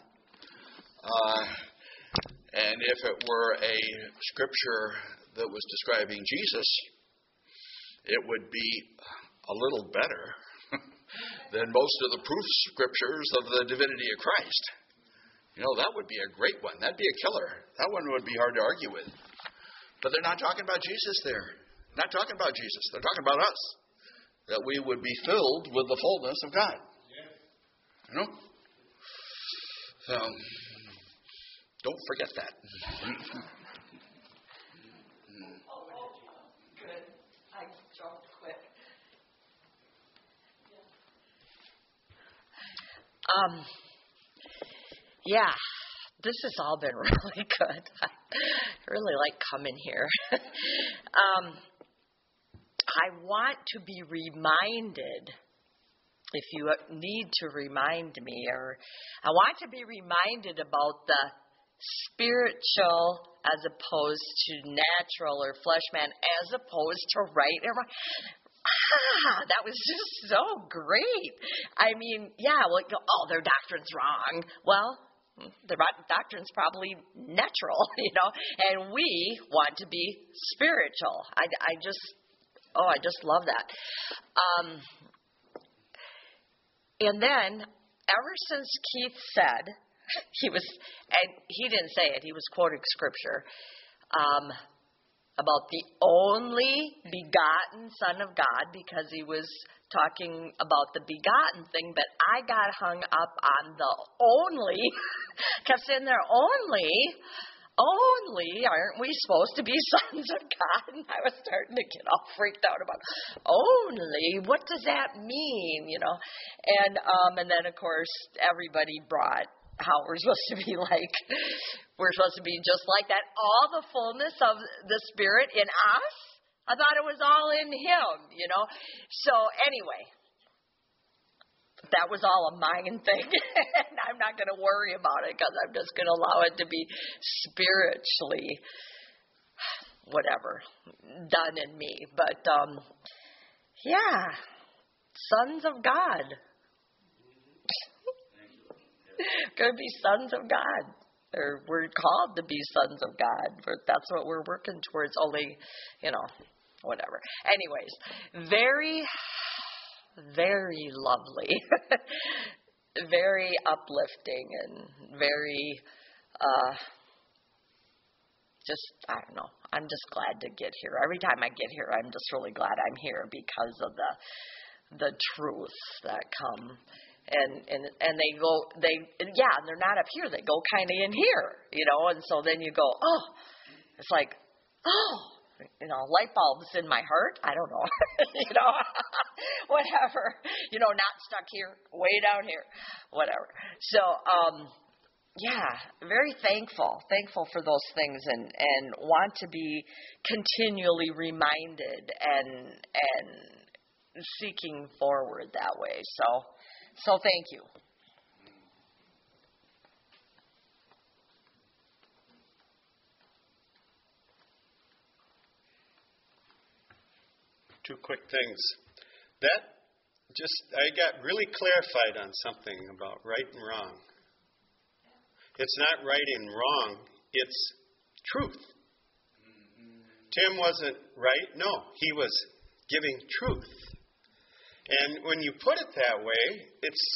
E: And if it were a scripture that was describing Jesus, it would be a little better than most of the proof scriptures of the divinity of Christ. That would be a great one. That'd be a killer. That one would be hard to argue with. But they're not talking about Jesus there. Not talking about Jesus. They're talking about us. That we would be filled with the fullness of God. You know? So, don't forget that.
F: Good. I jumped quick. Yeah, this has all been really good. I really like coming here. I want to be reminded, if you need to remind me, or I want to be reminded about the spiritual as opposed to natural or flesh man, as opposed to right and wrong. That was just so great. I mean, yeah, well, their doctrine's wrong. Well, their doctrine's probably natural, and we want to be spiritual. I just love that. And then, ever since Keith said, and he didn't say it, he was quoting scripture, about the only begotten Son of God, because he was talking about the begotten thing, but I got hung up on the only, kept saying there, only, aren't we supposed to be sons of God? And I was starting to get all freaked out about only, what does that mean, And then, of course, everybody brought how we're supposed to be like, we're supposed to be just like that. All the fullness of the Spirit in us, I thought it was all in Him, So anyway, that was all a mind thing. And I'm not going to worry about it because I'm just going to allow it to be spiritually, whatever, done in me. But, yeah, sons of God. Going to be sons of God. Or we're called to be sons of God. That's what we're working towards. Only, whatever. Anyways, very, very lovely. Very uplifting and very, I don't know. I'm just glad to get here. Every time I get here, I'm just really glad I'm here because of the truths that come. And they're not up here. They go kind of in here, and so then you go, it's like, light bulbs in my heart. I don't know, whatever, not stuck here, way down here, whatever. So, very thankful for those things and want to be continually reminded and seeking forward that way. So thank you.
C: Two quick things. I got really clarified on something about right and wrong. It's not right and wrong, it's truth. Tim wasn't right. No, he was giving truth. And when you put it that way, it's,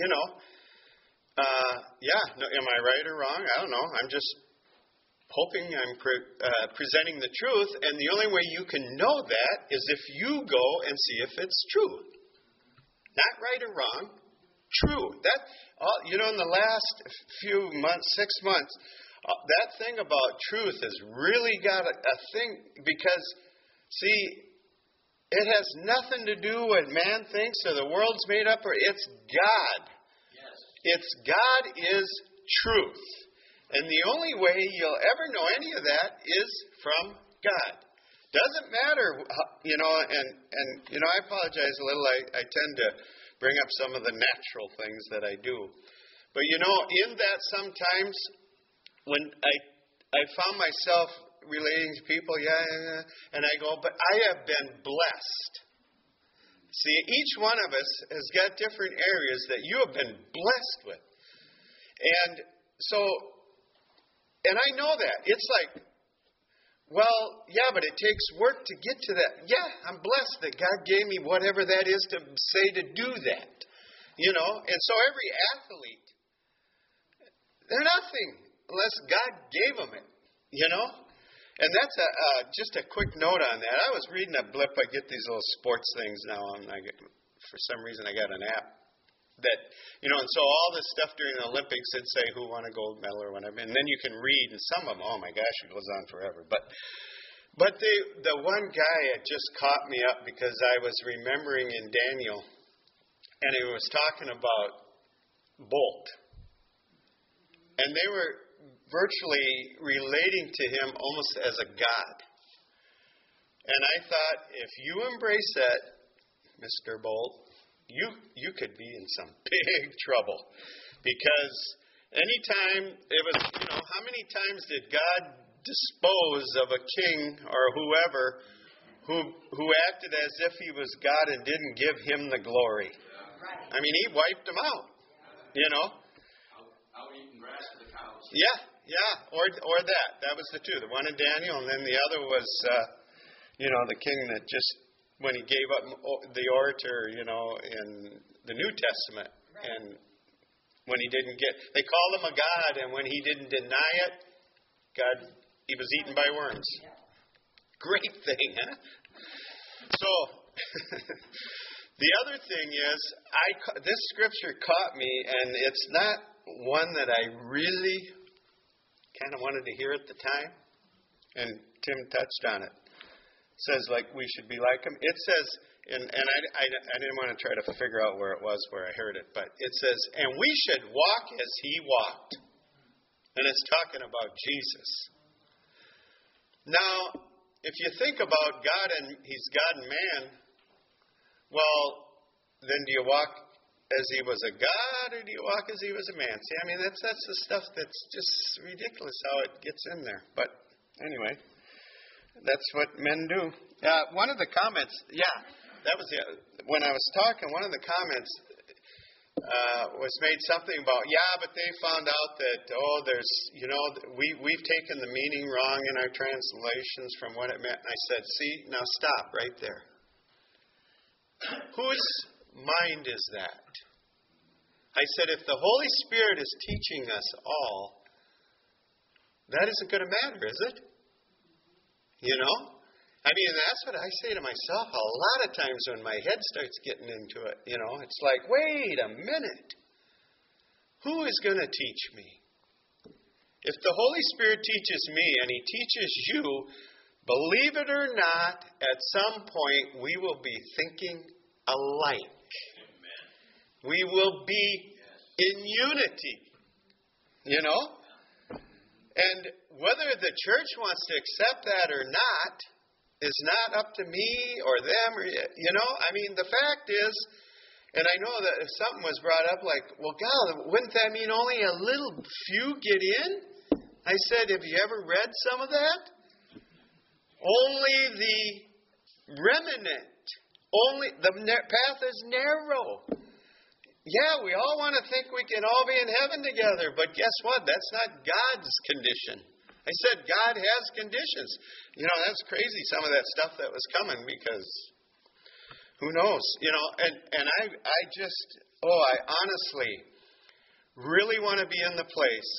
C: am I right or wrong? I don't know. I'm just hoping I'm presenting the truth. And the only way you can know that is if you go and see if it's true. Not right or wrong, true. In the last few months, 6 months, that thing about truth has really got a thing because, see, it has nothing to do with man thinks or the world's made up, or it's God. Yes. It's God is truth. And the only way you'll ever know any of that is from God. Doesn't matter, and I apologize a little. I tend to bring up some of the natural things that I do. But, in that sometimes when I found myself relating to people, and I go, but I have been blessed. See, each one of us has got different areas that you have been blessed with. And so, and I know that. It's like, but it takes work to get to that. Yeah, I'm blessed that God gave me whatever that is to say to do that. And so every athlete, they're nothing unless God gave them it, And that's just a quick note on that. I was reading a blip. I get these little sports things now, and for some reason I got an app that, and so all this stuff during the Olympics, it'd say who won a gold medal or whatever, and then you can read, and some of them, oh my gosh, it goes on forever. But the one guy had just caught me up because I was remembering in Daniel, and he was talking about Bolt, and they were virtually relating to him almost as a god. And I thought, if you embrace that, Mr. Bolt, you could be in some big trouble. Because anytime it was, how many times did God dispose of a king or whoever who acted as if he was God and didn't give him the glory? I mean, he wiped them out,
E: Out eating grass for the cows.
C: Yeah, or that. That was the two. The one in Daniel, and then the other was, the king that just, when he gave up the orator, in the New Testament. Right. And when he didn't they called him a god, and when he didn't deny it, he was eaten by worms. Yeah. Great thing, huh? So, the other thing is, this scripture caught me, and it's not one that I really kind of wanted to hear at the time, and Tim touched on it. It says, we should be like him. It says, and I didn't want to try to figure out where it was where I heard it, but it says, and we should walk as he walked. And it's talking about Jesus. Now, if you think about God and he's God and man, well, then do you walk as he was a God, or do you walk as he was a man? See, I mean, that's the stuff that's just ridiculous how it gets in there. But anyway, that's what men do. One of the comments, that was when I was talking, one of the comments was made something about, but they found out that, there's, we've taken the meaning wrong in our translations from what it meant. And I said, see, now stop right there. Whose mind is that? I said, if the Holy Spirit is teaching us all, that isn't going to matter, is it? I mean, that's what I say to myself a lot of times when my head starts getting into it. It's like, wait a minute. Who is going to teach me? If the Holy Spirit teaches me and he teaches you, believe it or not, at some point we will be thinking alike. Amen. We will be in unity. And whether the church wants to accept that or not is not up to me or them. I mean, the fact is, and I know that if something was brought up like, well, God, wouldn't that mean only a little few get in? I said, have you ever read some of that? Only the remnant. Only the path is narrow. Yeah, we all want to think we can all be in heaven together, but guess what? That's not God's condition. I said God has conditions. That's crazy, some of that stuff that was coming, because who knows? And I just, I honestly really want to be in the place.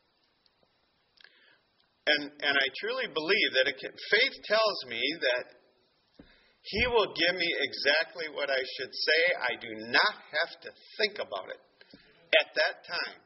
C: And I truly believe that faith tells me that he will give me exactly what I should say. I do not have to think about it at that time.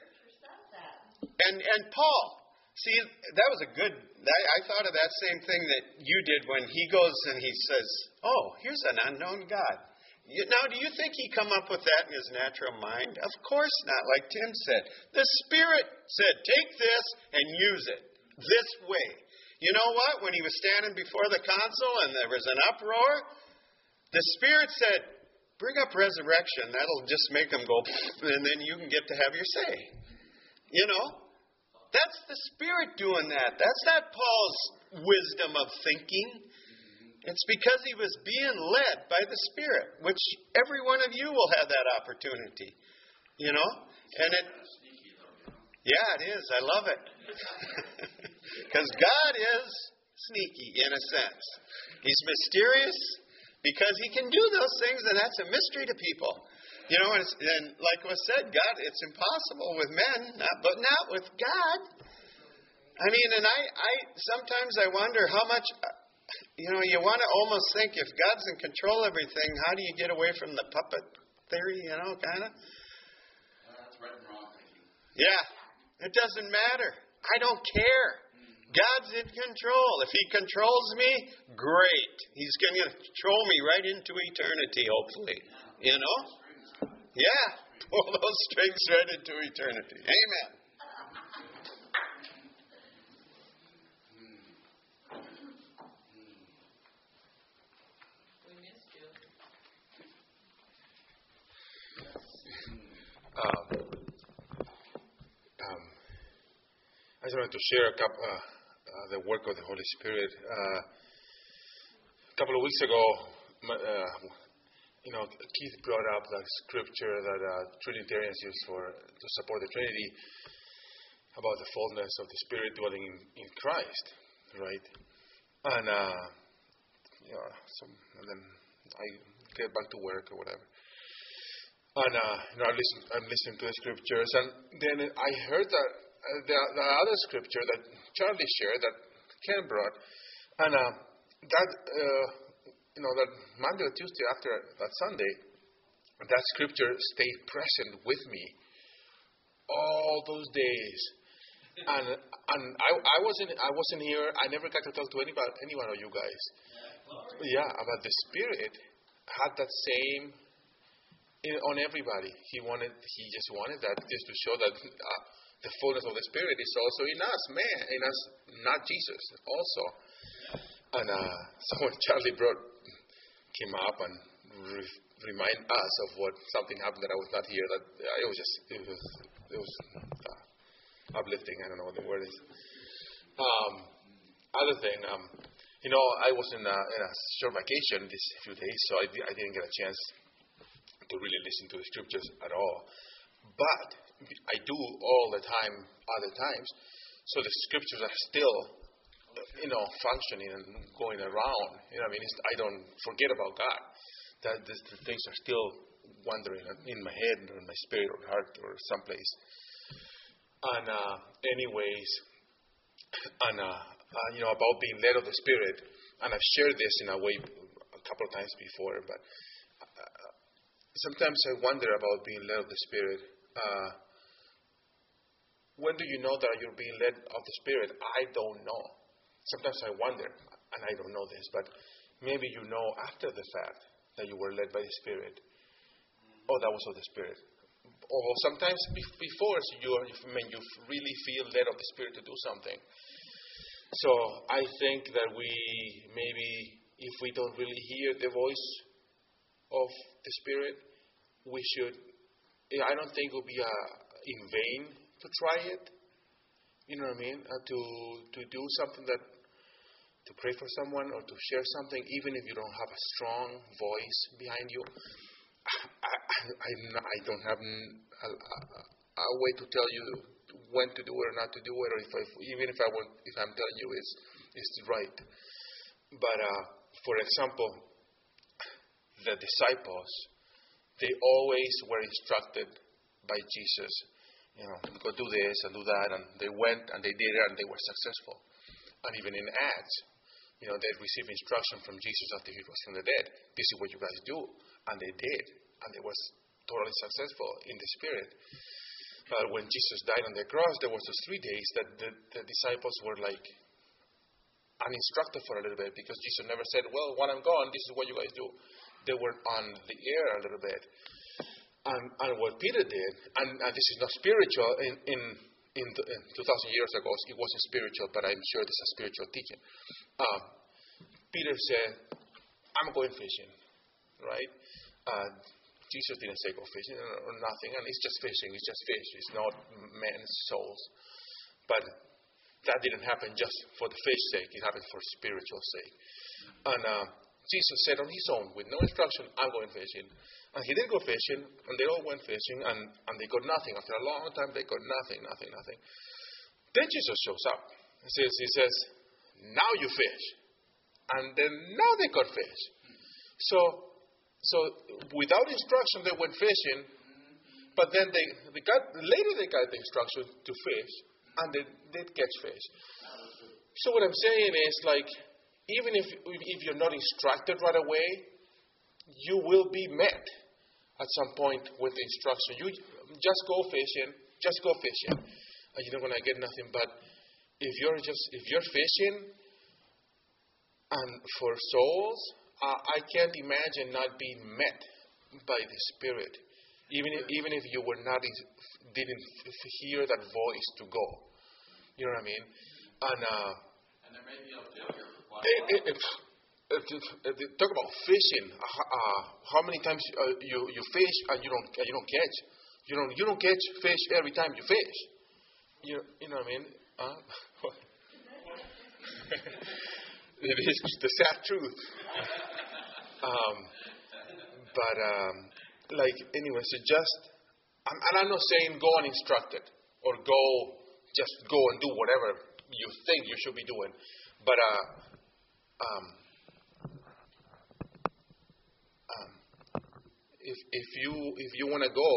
C: And Paul, see, that was a good, I thought of that same thing that you did when he goes and he says, here's an unknown God. Now, do you think he come up with that in his natural mind? Of course not, like Tim said. The Spirit said, take this and use it this way. You know what? When he was standing before the council and there was an uproar, the Spirit said, bring up resurrection. That'll just make them go, and then you can get to have your say. That's the Spirit doing that. That's not Paul's wisdom of thinking. It's because he was being led by the Spirit, which every one of you will have that opportunity. And it is. I love it. Because God is sneaky in a sense. He's mysterious because he can do those things, and that's a mystery to people. And like was said, God, it's impossible with men, but not with God. I mean, and I sometimes I wonder how much, you want to almost think if God's in control of everything, how do you get away from the puppet theory, kind of?
E: That's right and wrong thinking.
C: Yeah, it doesn't matter. I don't care. God's in control. If He controls me, great. He's going to control me right into eternity, hopefully. Yeah, pull those strings right into eternity. Amen.
G: I just wanted to share the work of the Holy Spirit. A couple of weeks ago, Keith brought up the scripture that Trinitarians use to support the Trinity about the fullness of the Spirit dwelling in Christ, right? And and then I get back to work or whatever. And I'm listening to the scriptures, and then I heard that the other scripture that Charlie shared, that Ken brought, and that Monday or Tuesday after that Sunday, that scripture stayed present with me all those days. And I wasn't here. I never got to talk to any one of you guys. Yeah, about the Spirit had that same on everybody. He just wanted that, just to show that the fullness of the Spirit is also in us, in us, not Jesus, also. And so when Charlie came up and remind us of something happened that I was not here, that it was uplifting. I don't know what the word is. Other thing, I was in a short vacation these few days, so I didn't get a chance to really listen to the scriptures at all. But I do all the time, other times. So the scriptures are still, functioning and going around. I don't forget about God. That the things are still wandering in my head or in my spirit or heart or someplace. And about being led of the Spirit. And I've shared this in a way a couple of times before, but sometimes I wonder about being led of the Spirit. When do you know that you're being led of the Spirit? I don't know. Sometimes I wonder, and I don't know this, but maybe you know after the fact that you were led by the Spirit. Oh, that was of the Spirit. Or sometimes before, so you really feel led of the Spirit to do something. So I think that if we don't really hear the voice of the Spirit, we should. I don't think it would be in vain to try it. You know what I mean? To do something to pray for someone or to share something, even if you don't have a strong voice behind you. I don't have a way to tell you when to do it or not to do it, or if I'm telling you it's right. But for example, the disciples, they always were instructed by Jesus. Go do this and do that, and they went and they did it, and they were successful. And even in Acts, they received instruction from Jesus after He rose from the dead. This is what you guys do, and they did, and they was totally successful in the Spirit. But when Jesus died on the cross, there was those 3 days that the disciples were like uninstructed for a little bit, because Jesus never said, well, when I'm gone, this is what you guys do. They were on the air a little bit. And what Peter did, and this is not spiritual, in 2,000 years ago, it wasn't spiritual, but I'm sure this is a spiritual teaching. Peter said, I'm going fishing, right? Jesus didn't say go fishing or nothing, and it's just fishing, it's just fish, it's not men's souls. But that didn't happen just for the fish sake, it happened for spiritual sake. And Jesus said on His own, with no instruction, I'm going fishing. And He did go fishing, and they all went fishing, and they got nothing. After a long time, they got nothing. Then Jesus shows up. He says, now you fish. And then now they got fish. So without instruction, they went fishing, but then later they got the instruction to fish, and they did catch fish. So what I'm saying is, like, even if you're not instructed right away, you will be met at some point with the instruction. You just go fishing, and you're not gonna get nothing. But if you're fishing and for souls, I can't imagine not being met by the Spirit, even if you were not didn't hear that voice to go. You know what I mean? And there may be a failure. Talk about fishing. How many times you fish and you don't catch? You don't catch fish every time you fish. You know what I mean? It is the sad truth. Like anyway, so and I'm not saying go uninstructed or just go and do whatever you think you should be doing, but if you want to go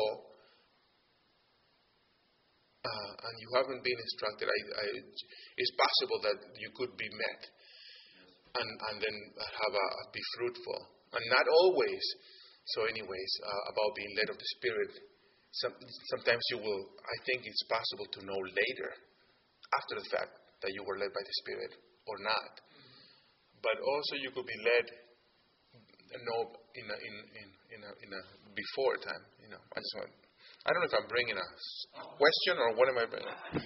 G: and you haven't been instructed, it's possible that you could be met and then be fruitful, and not always. So, anyways, about being led of the Spirit, sometimes you will. I think it's possible to know later, after the fact, that you were led by the Spirit or not. But also, you could be led, in a before time. I don't know if I'm bringing a question or what am I bringing.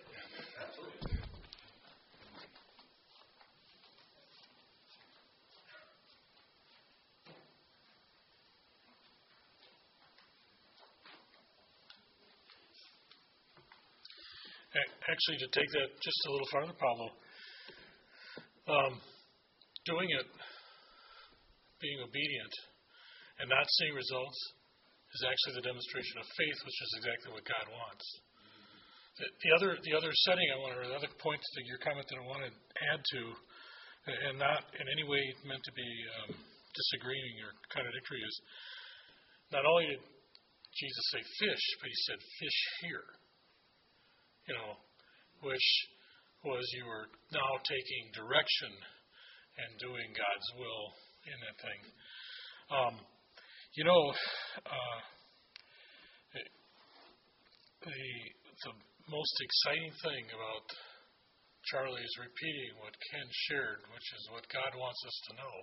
D: Actually, to take that just a little farther, Pablo, doing it, being obedient, and not seeing results is actually the demonstration of faith, which is exactly what God wants. The other setting or the other point to your comment that I want to add to, and not in any way meant to be disagreeing or contradictory, is not only did Jesus say fish, but he said fish here. Which was you were now taking direction and doing God's will in that thing. The most exciting thing about Charlie is repeating what Ken shared, which is what God wants us to know,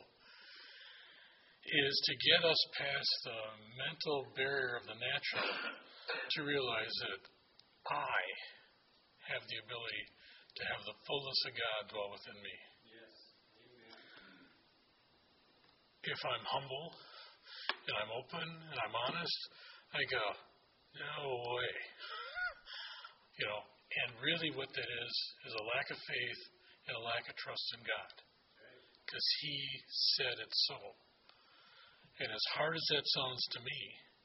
D: is to get us past the mental barrier of the natural to realize that I have the ability to have the fullness of God dwell within me. Yes. Amen. If I'm humble and I'm open and I'm honest, I go, no way. And really what that is a lack of faith and a lack of trust in God. Because He said it so. And as hard as that sounds to me,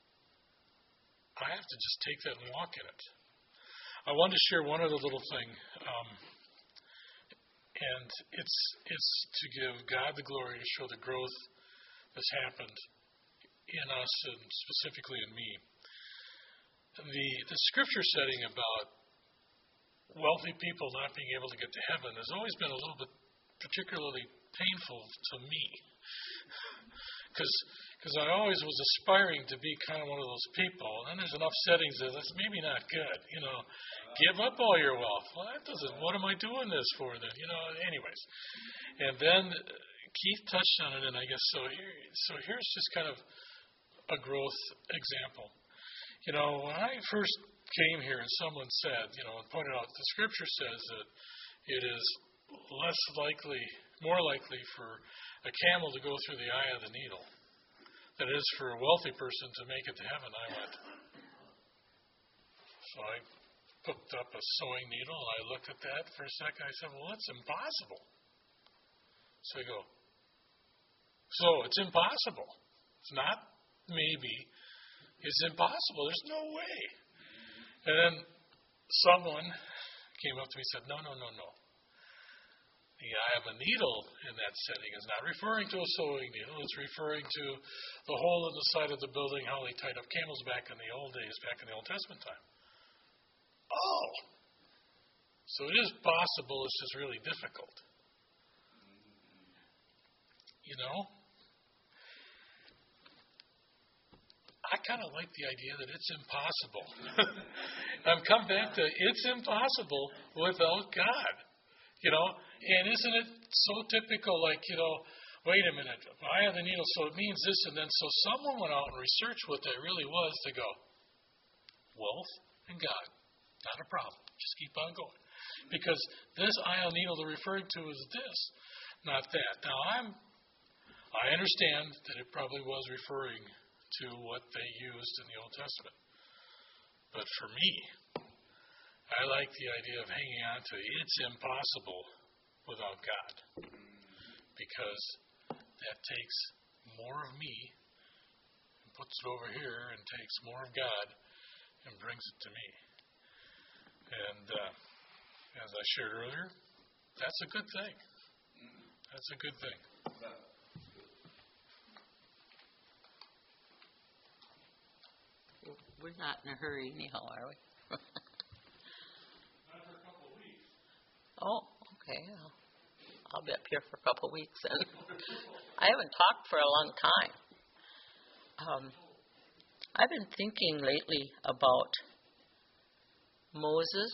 D: I have to just take that and walk in it. I wanted to share one other little thing, and it's to give God the glory to show the growth that's happened in us and specifically in me. The scripture setting about wealthy people not being able to get to heaven has always been a little bit particularly painful to me, because I always was aspiring to be kind of one of those people. And then there's enough settings that that's maybe not good. Give up all your wealth. Well, that doesn't. What am I doing this for then? Anyways. And then Keith touched on it, and I guess so. Here's just kind of a growth example. When I first came here, and someone said, and pointed out, the Scripture says that it is more likely for a camel to go through the eye of the needle than it is for a wealthy person to make it to heaven. I went. So I hooked up a sewing needle, and I looked at that for a second. I said, well, that's impossible. So I go, so it's impossible. It's not maybe. It's impossible. There's no way. And then someone came up to me and said, no. The eye of a needle in that setting is not referring to a sewing needle. It's referring to the hole in the side of the building, how they tied up camels back in the old days, back in the Old Testament time. Oh. So it is possible, it's just really difficult. You know? I kind of like the idea that it's impossible. I've come back to it's impossible without God. You know? And isn't it so typical, like, you know, wait a minute, eye of the needle, so it means this, and then so someone went out and researched what that really was to go, wealth and God, not a problem. Just keep on going. Because this eye of the needle they're referring to is this, not that. Now, I understand that it probably was referring to what they used in the Old Testament. But for me, I like the idea of hanging on to it's impossible without God. Because that takes more of me and puts it over here and takes more of God and brings it to me. And as I shared earlier, that's a good thing. That's a good thing.
F: We're not in a hurry anyhow, are we?
D: Not for a couple of weeks.
F: Oh, okay. I'll be up here for a couple of weeks then. I haven't talked for a long time. I've been thinking lately about Moses.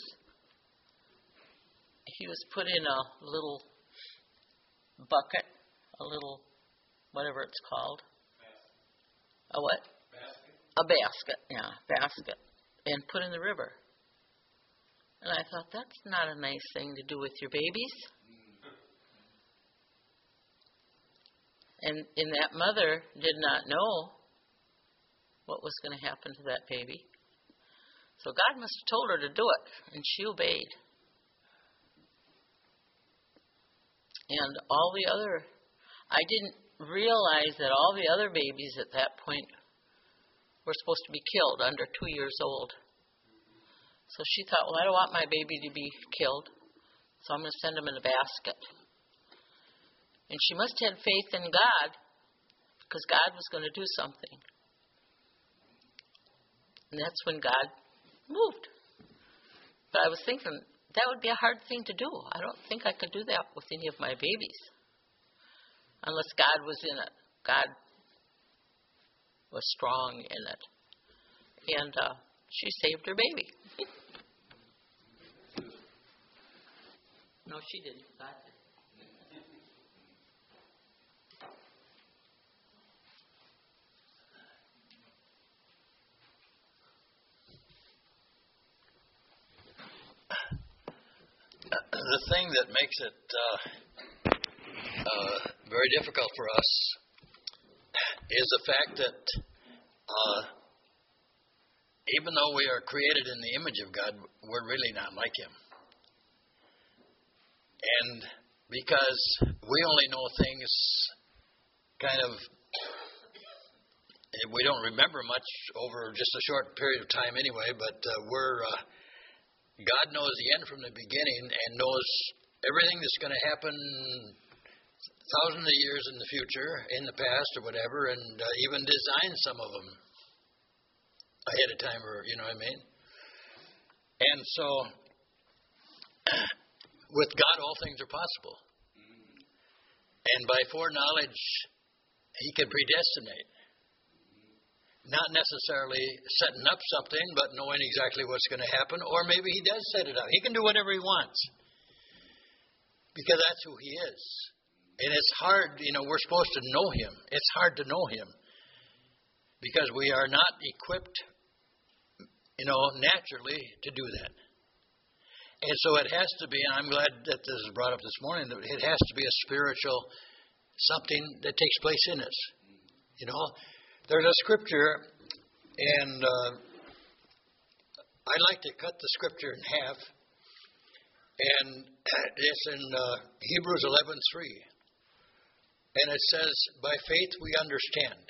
F: He was put in a little bucket, a little, whatever it's called. A what? A basket, basket, and put in the river. And I thought, that's not a nice thing to do with your babies. And that mother did not know what was going to happen to that baby. So God must have told her to do it, and she obeyed. And I didn't realize that all the other babies at that point were supposed to be killed under 2 years old. So she thought, well, I don't want my baby to be killed, so I'm going to send him in a basket. And she must have had faith in God, because God was going to do something. And that's when God moved. But I was thinking, that would be a hard thing to do. I don't think I could do that with any of my babies. Unless God was in it. God was strong in it. And she saved her baby. No, she didn't. God did.
A: The thing that makes it very difficult for us is the fact that even though we are created in the image of God, we're really not like Him. And because we only know things kind of, we don't remember much over just a short period of time anyway, but God knows the end from the beginning and knows everything that's going to happen thousands of years in the future, in the past or whatever, and even design some of them ahead of time, or you know what I mean? And so, with God, all things are possible. And by foreknowledge, He can predestinate. Not necessarily setting up something, but knowing exactly what's going to happen, or maybe He does set it up. He can do whatever He wants, because that's who He is. And it's hard, we're supposed to know Him. It's hard to know Him, because we are not equipped, naturally to do that. And so it has to be, and I'm glad that this is brought up this morning, that it has to be a spiritual something that takes place in us. There's a scripture, and I like to cut the scripture in half, and it's in Hebrews 11:3. And it says, by faith we understand.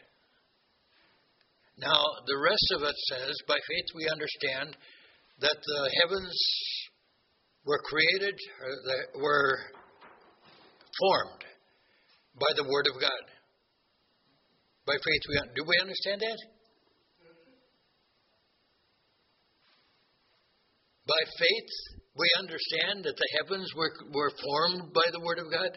A: Now, the rest of it says, by faith we understand that the heavens were created, or were formed by the Word of God. By faith do we understand that? By faith we understand that the heavens were formed by the Word of God.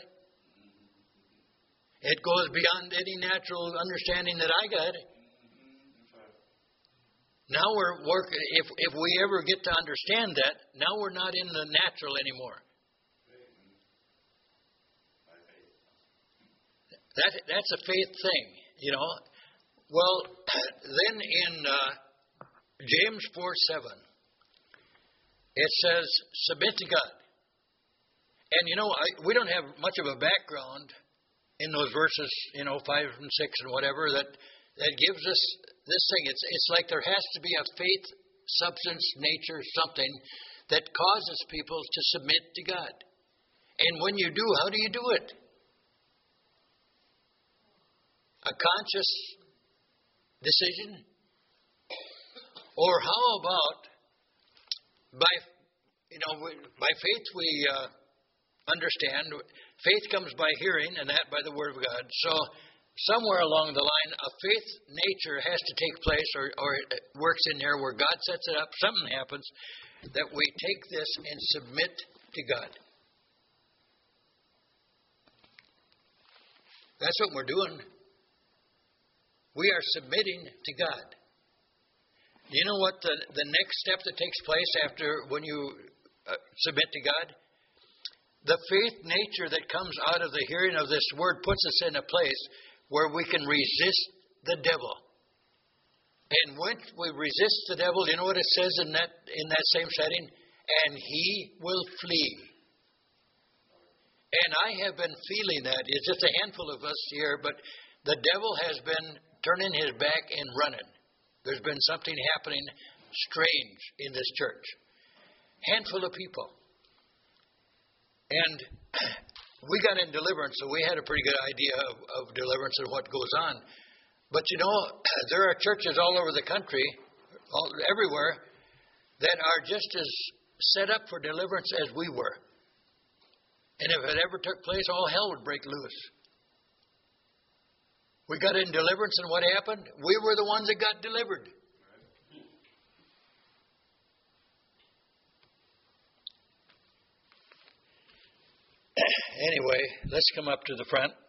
A: It goes beyond any natural understanding that I got. Now we're working. If we ever get to understand that, now we're not in the natural anymore. That's a faith thing, you know. Well, then in James 4:7, it says, "Submit to God." And you know, we don't have much of a background in those verses, 5 and 6 and whatever, that gives us this thing. It's like there has to be a faith, substance, nature, something that causes people to submit to God. And when you do, how do you do it? A conscious decision? Or how about by faith we understand. Faith comes by hearing, and that by the Word of God. So somewhere along the line, a faith nature has to take place, or it works in there where God sets it up. Something happens that we take this and submit to God. That's what we're doing. We are submitting to God. You know what the next step that takes place after when you submit to God? The faith nature that comes out of the hearing of this word puts us in a place where we can resist the devil. And when we resist the devil, you know what it says in that same setting? And he will flee. And I have been feeling that. It's just a handful of us here, but the devil has been turning his back and running. There's been something happening strange in this church. Handful of people. And we got in deliverance, so we had a pretty good idea of deliverance and what goes on. But you know, there are churches all over the country, everywhere, that are just as set up for deliverance as we were. And if it ever took place, all hell would break loose. We got in deliverance, and what happened? We were the ones that got delivered. Anyway, let's come up to the front.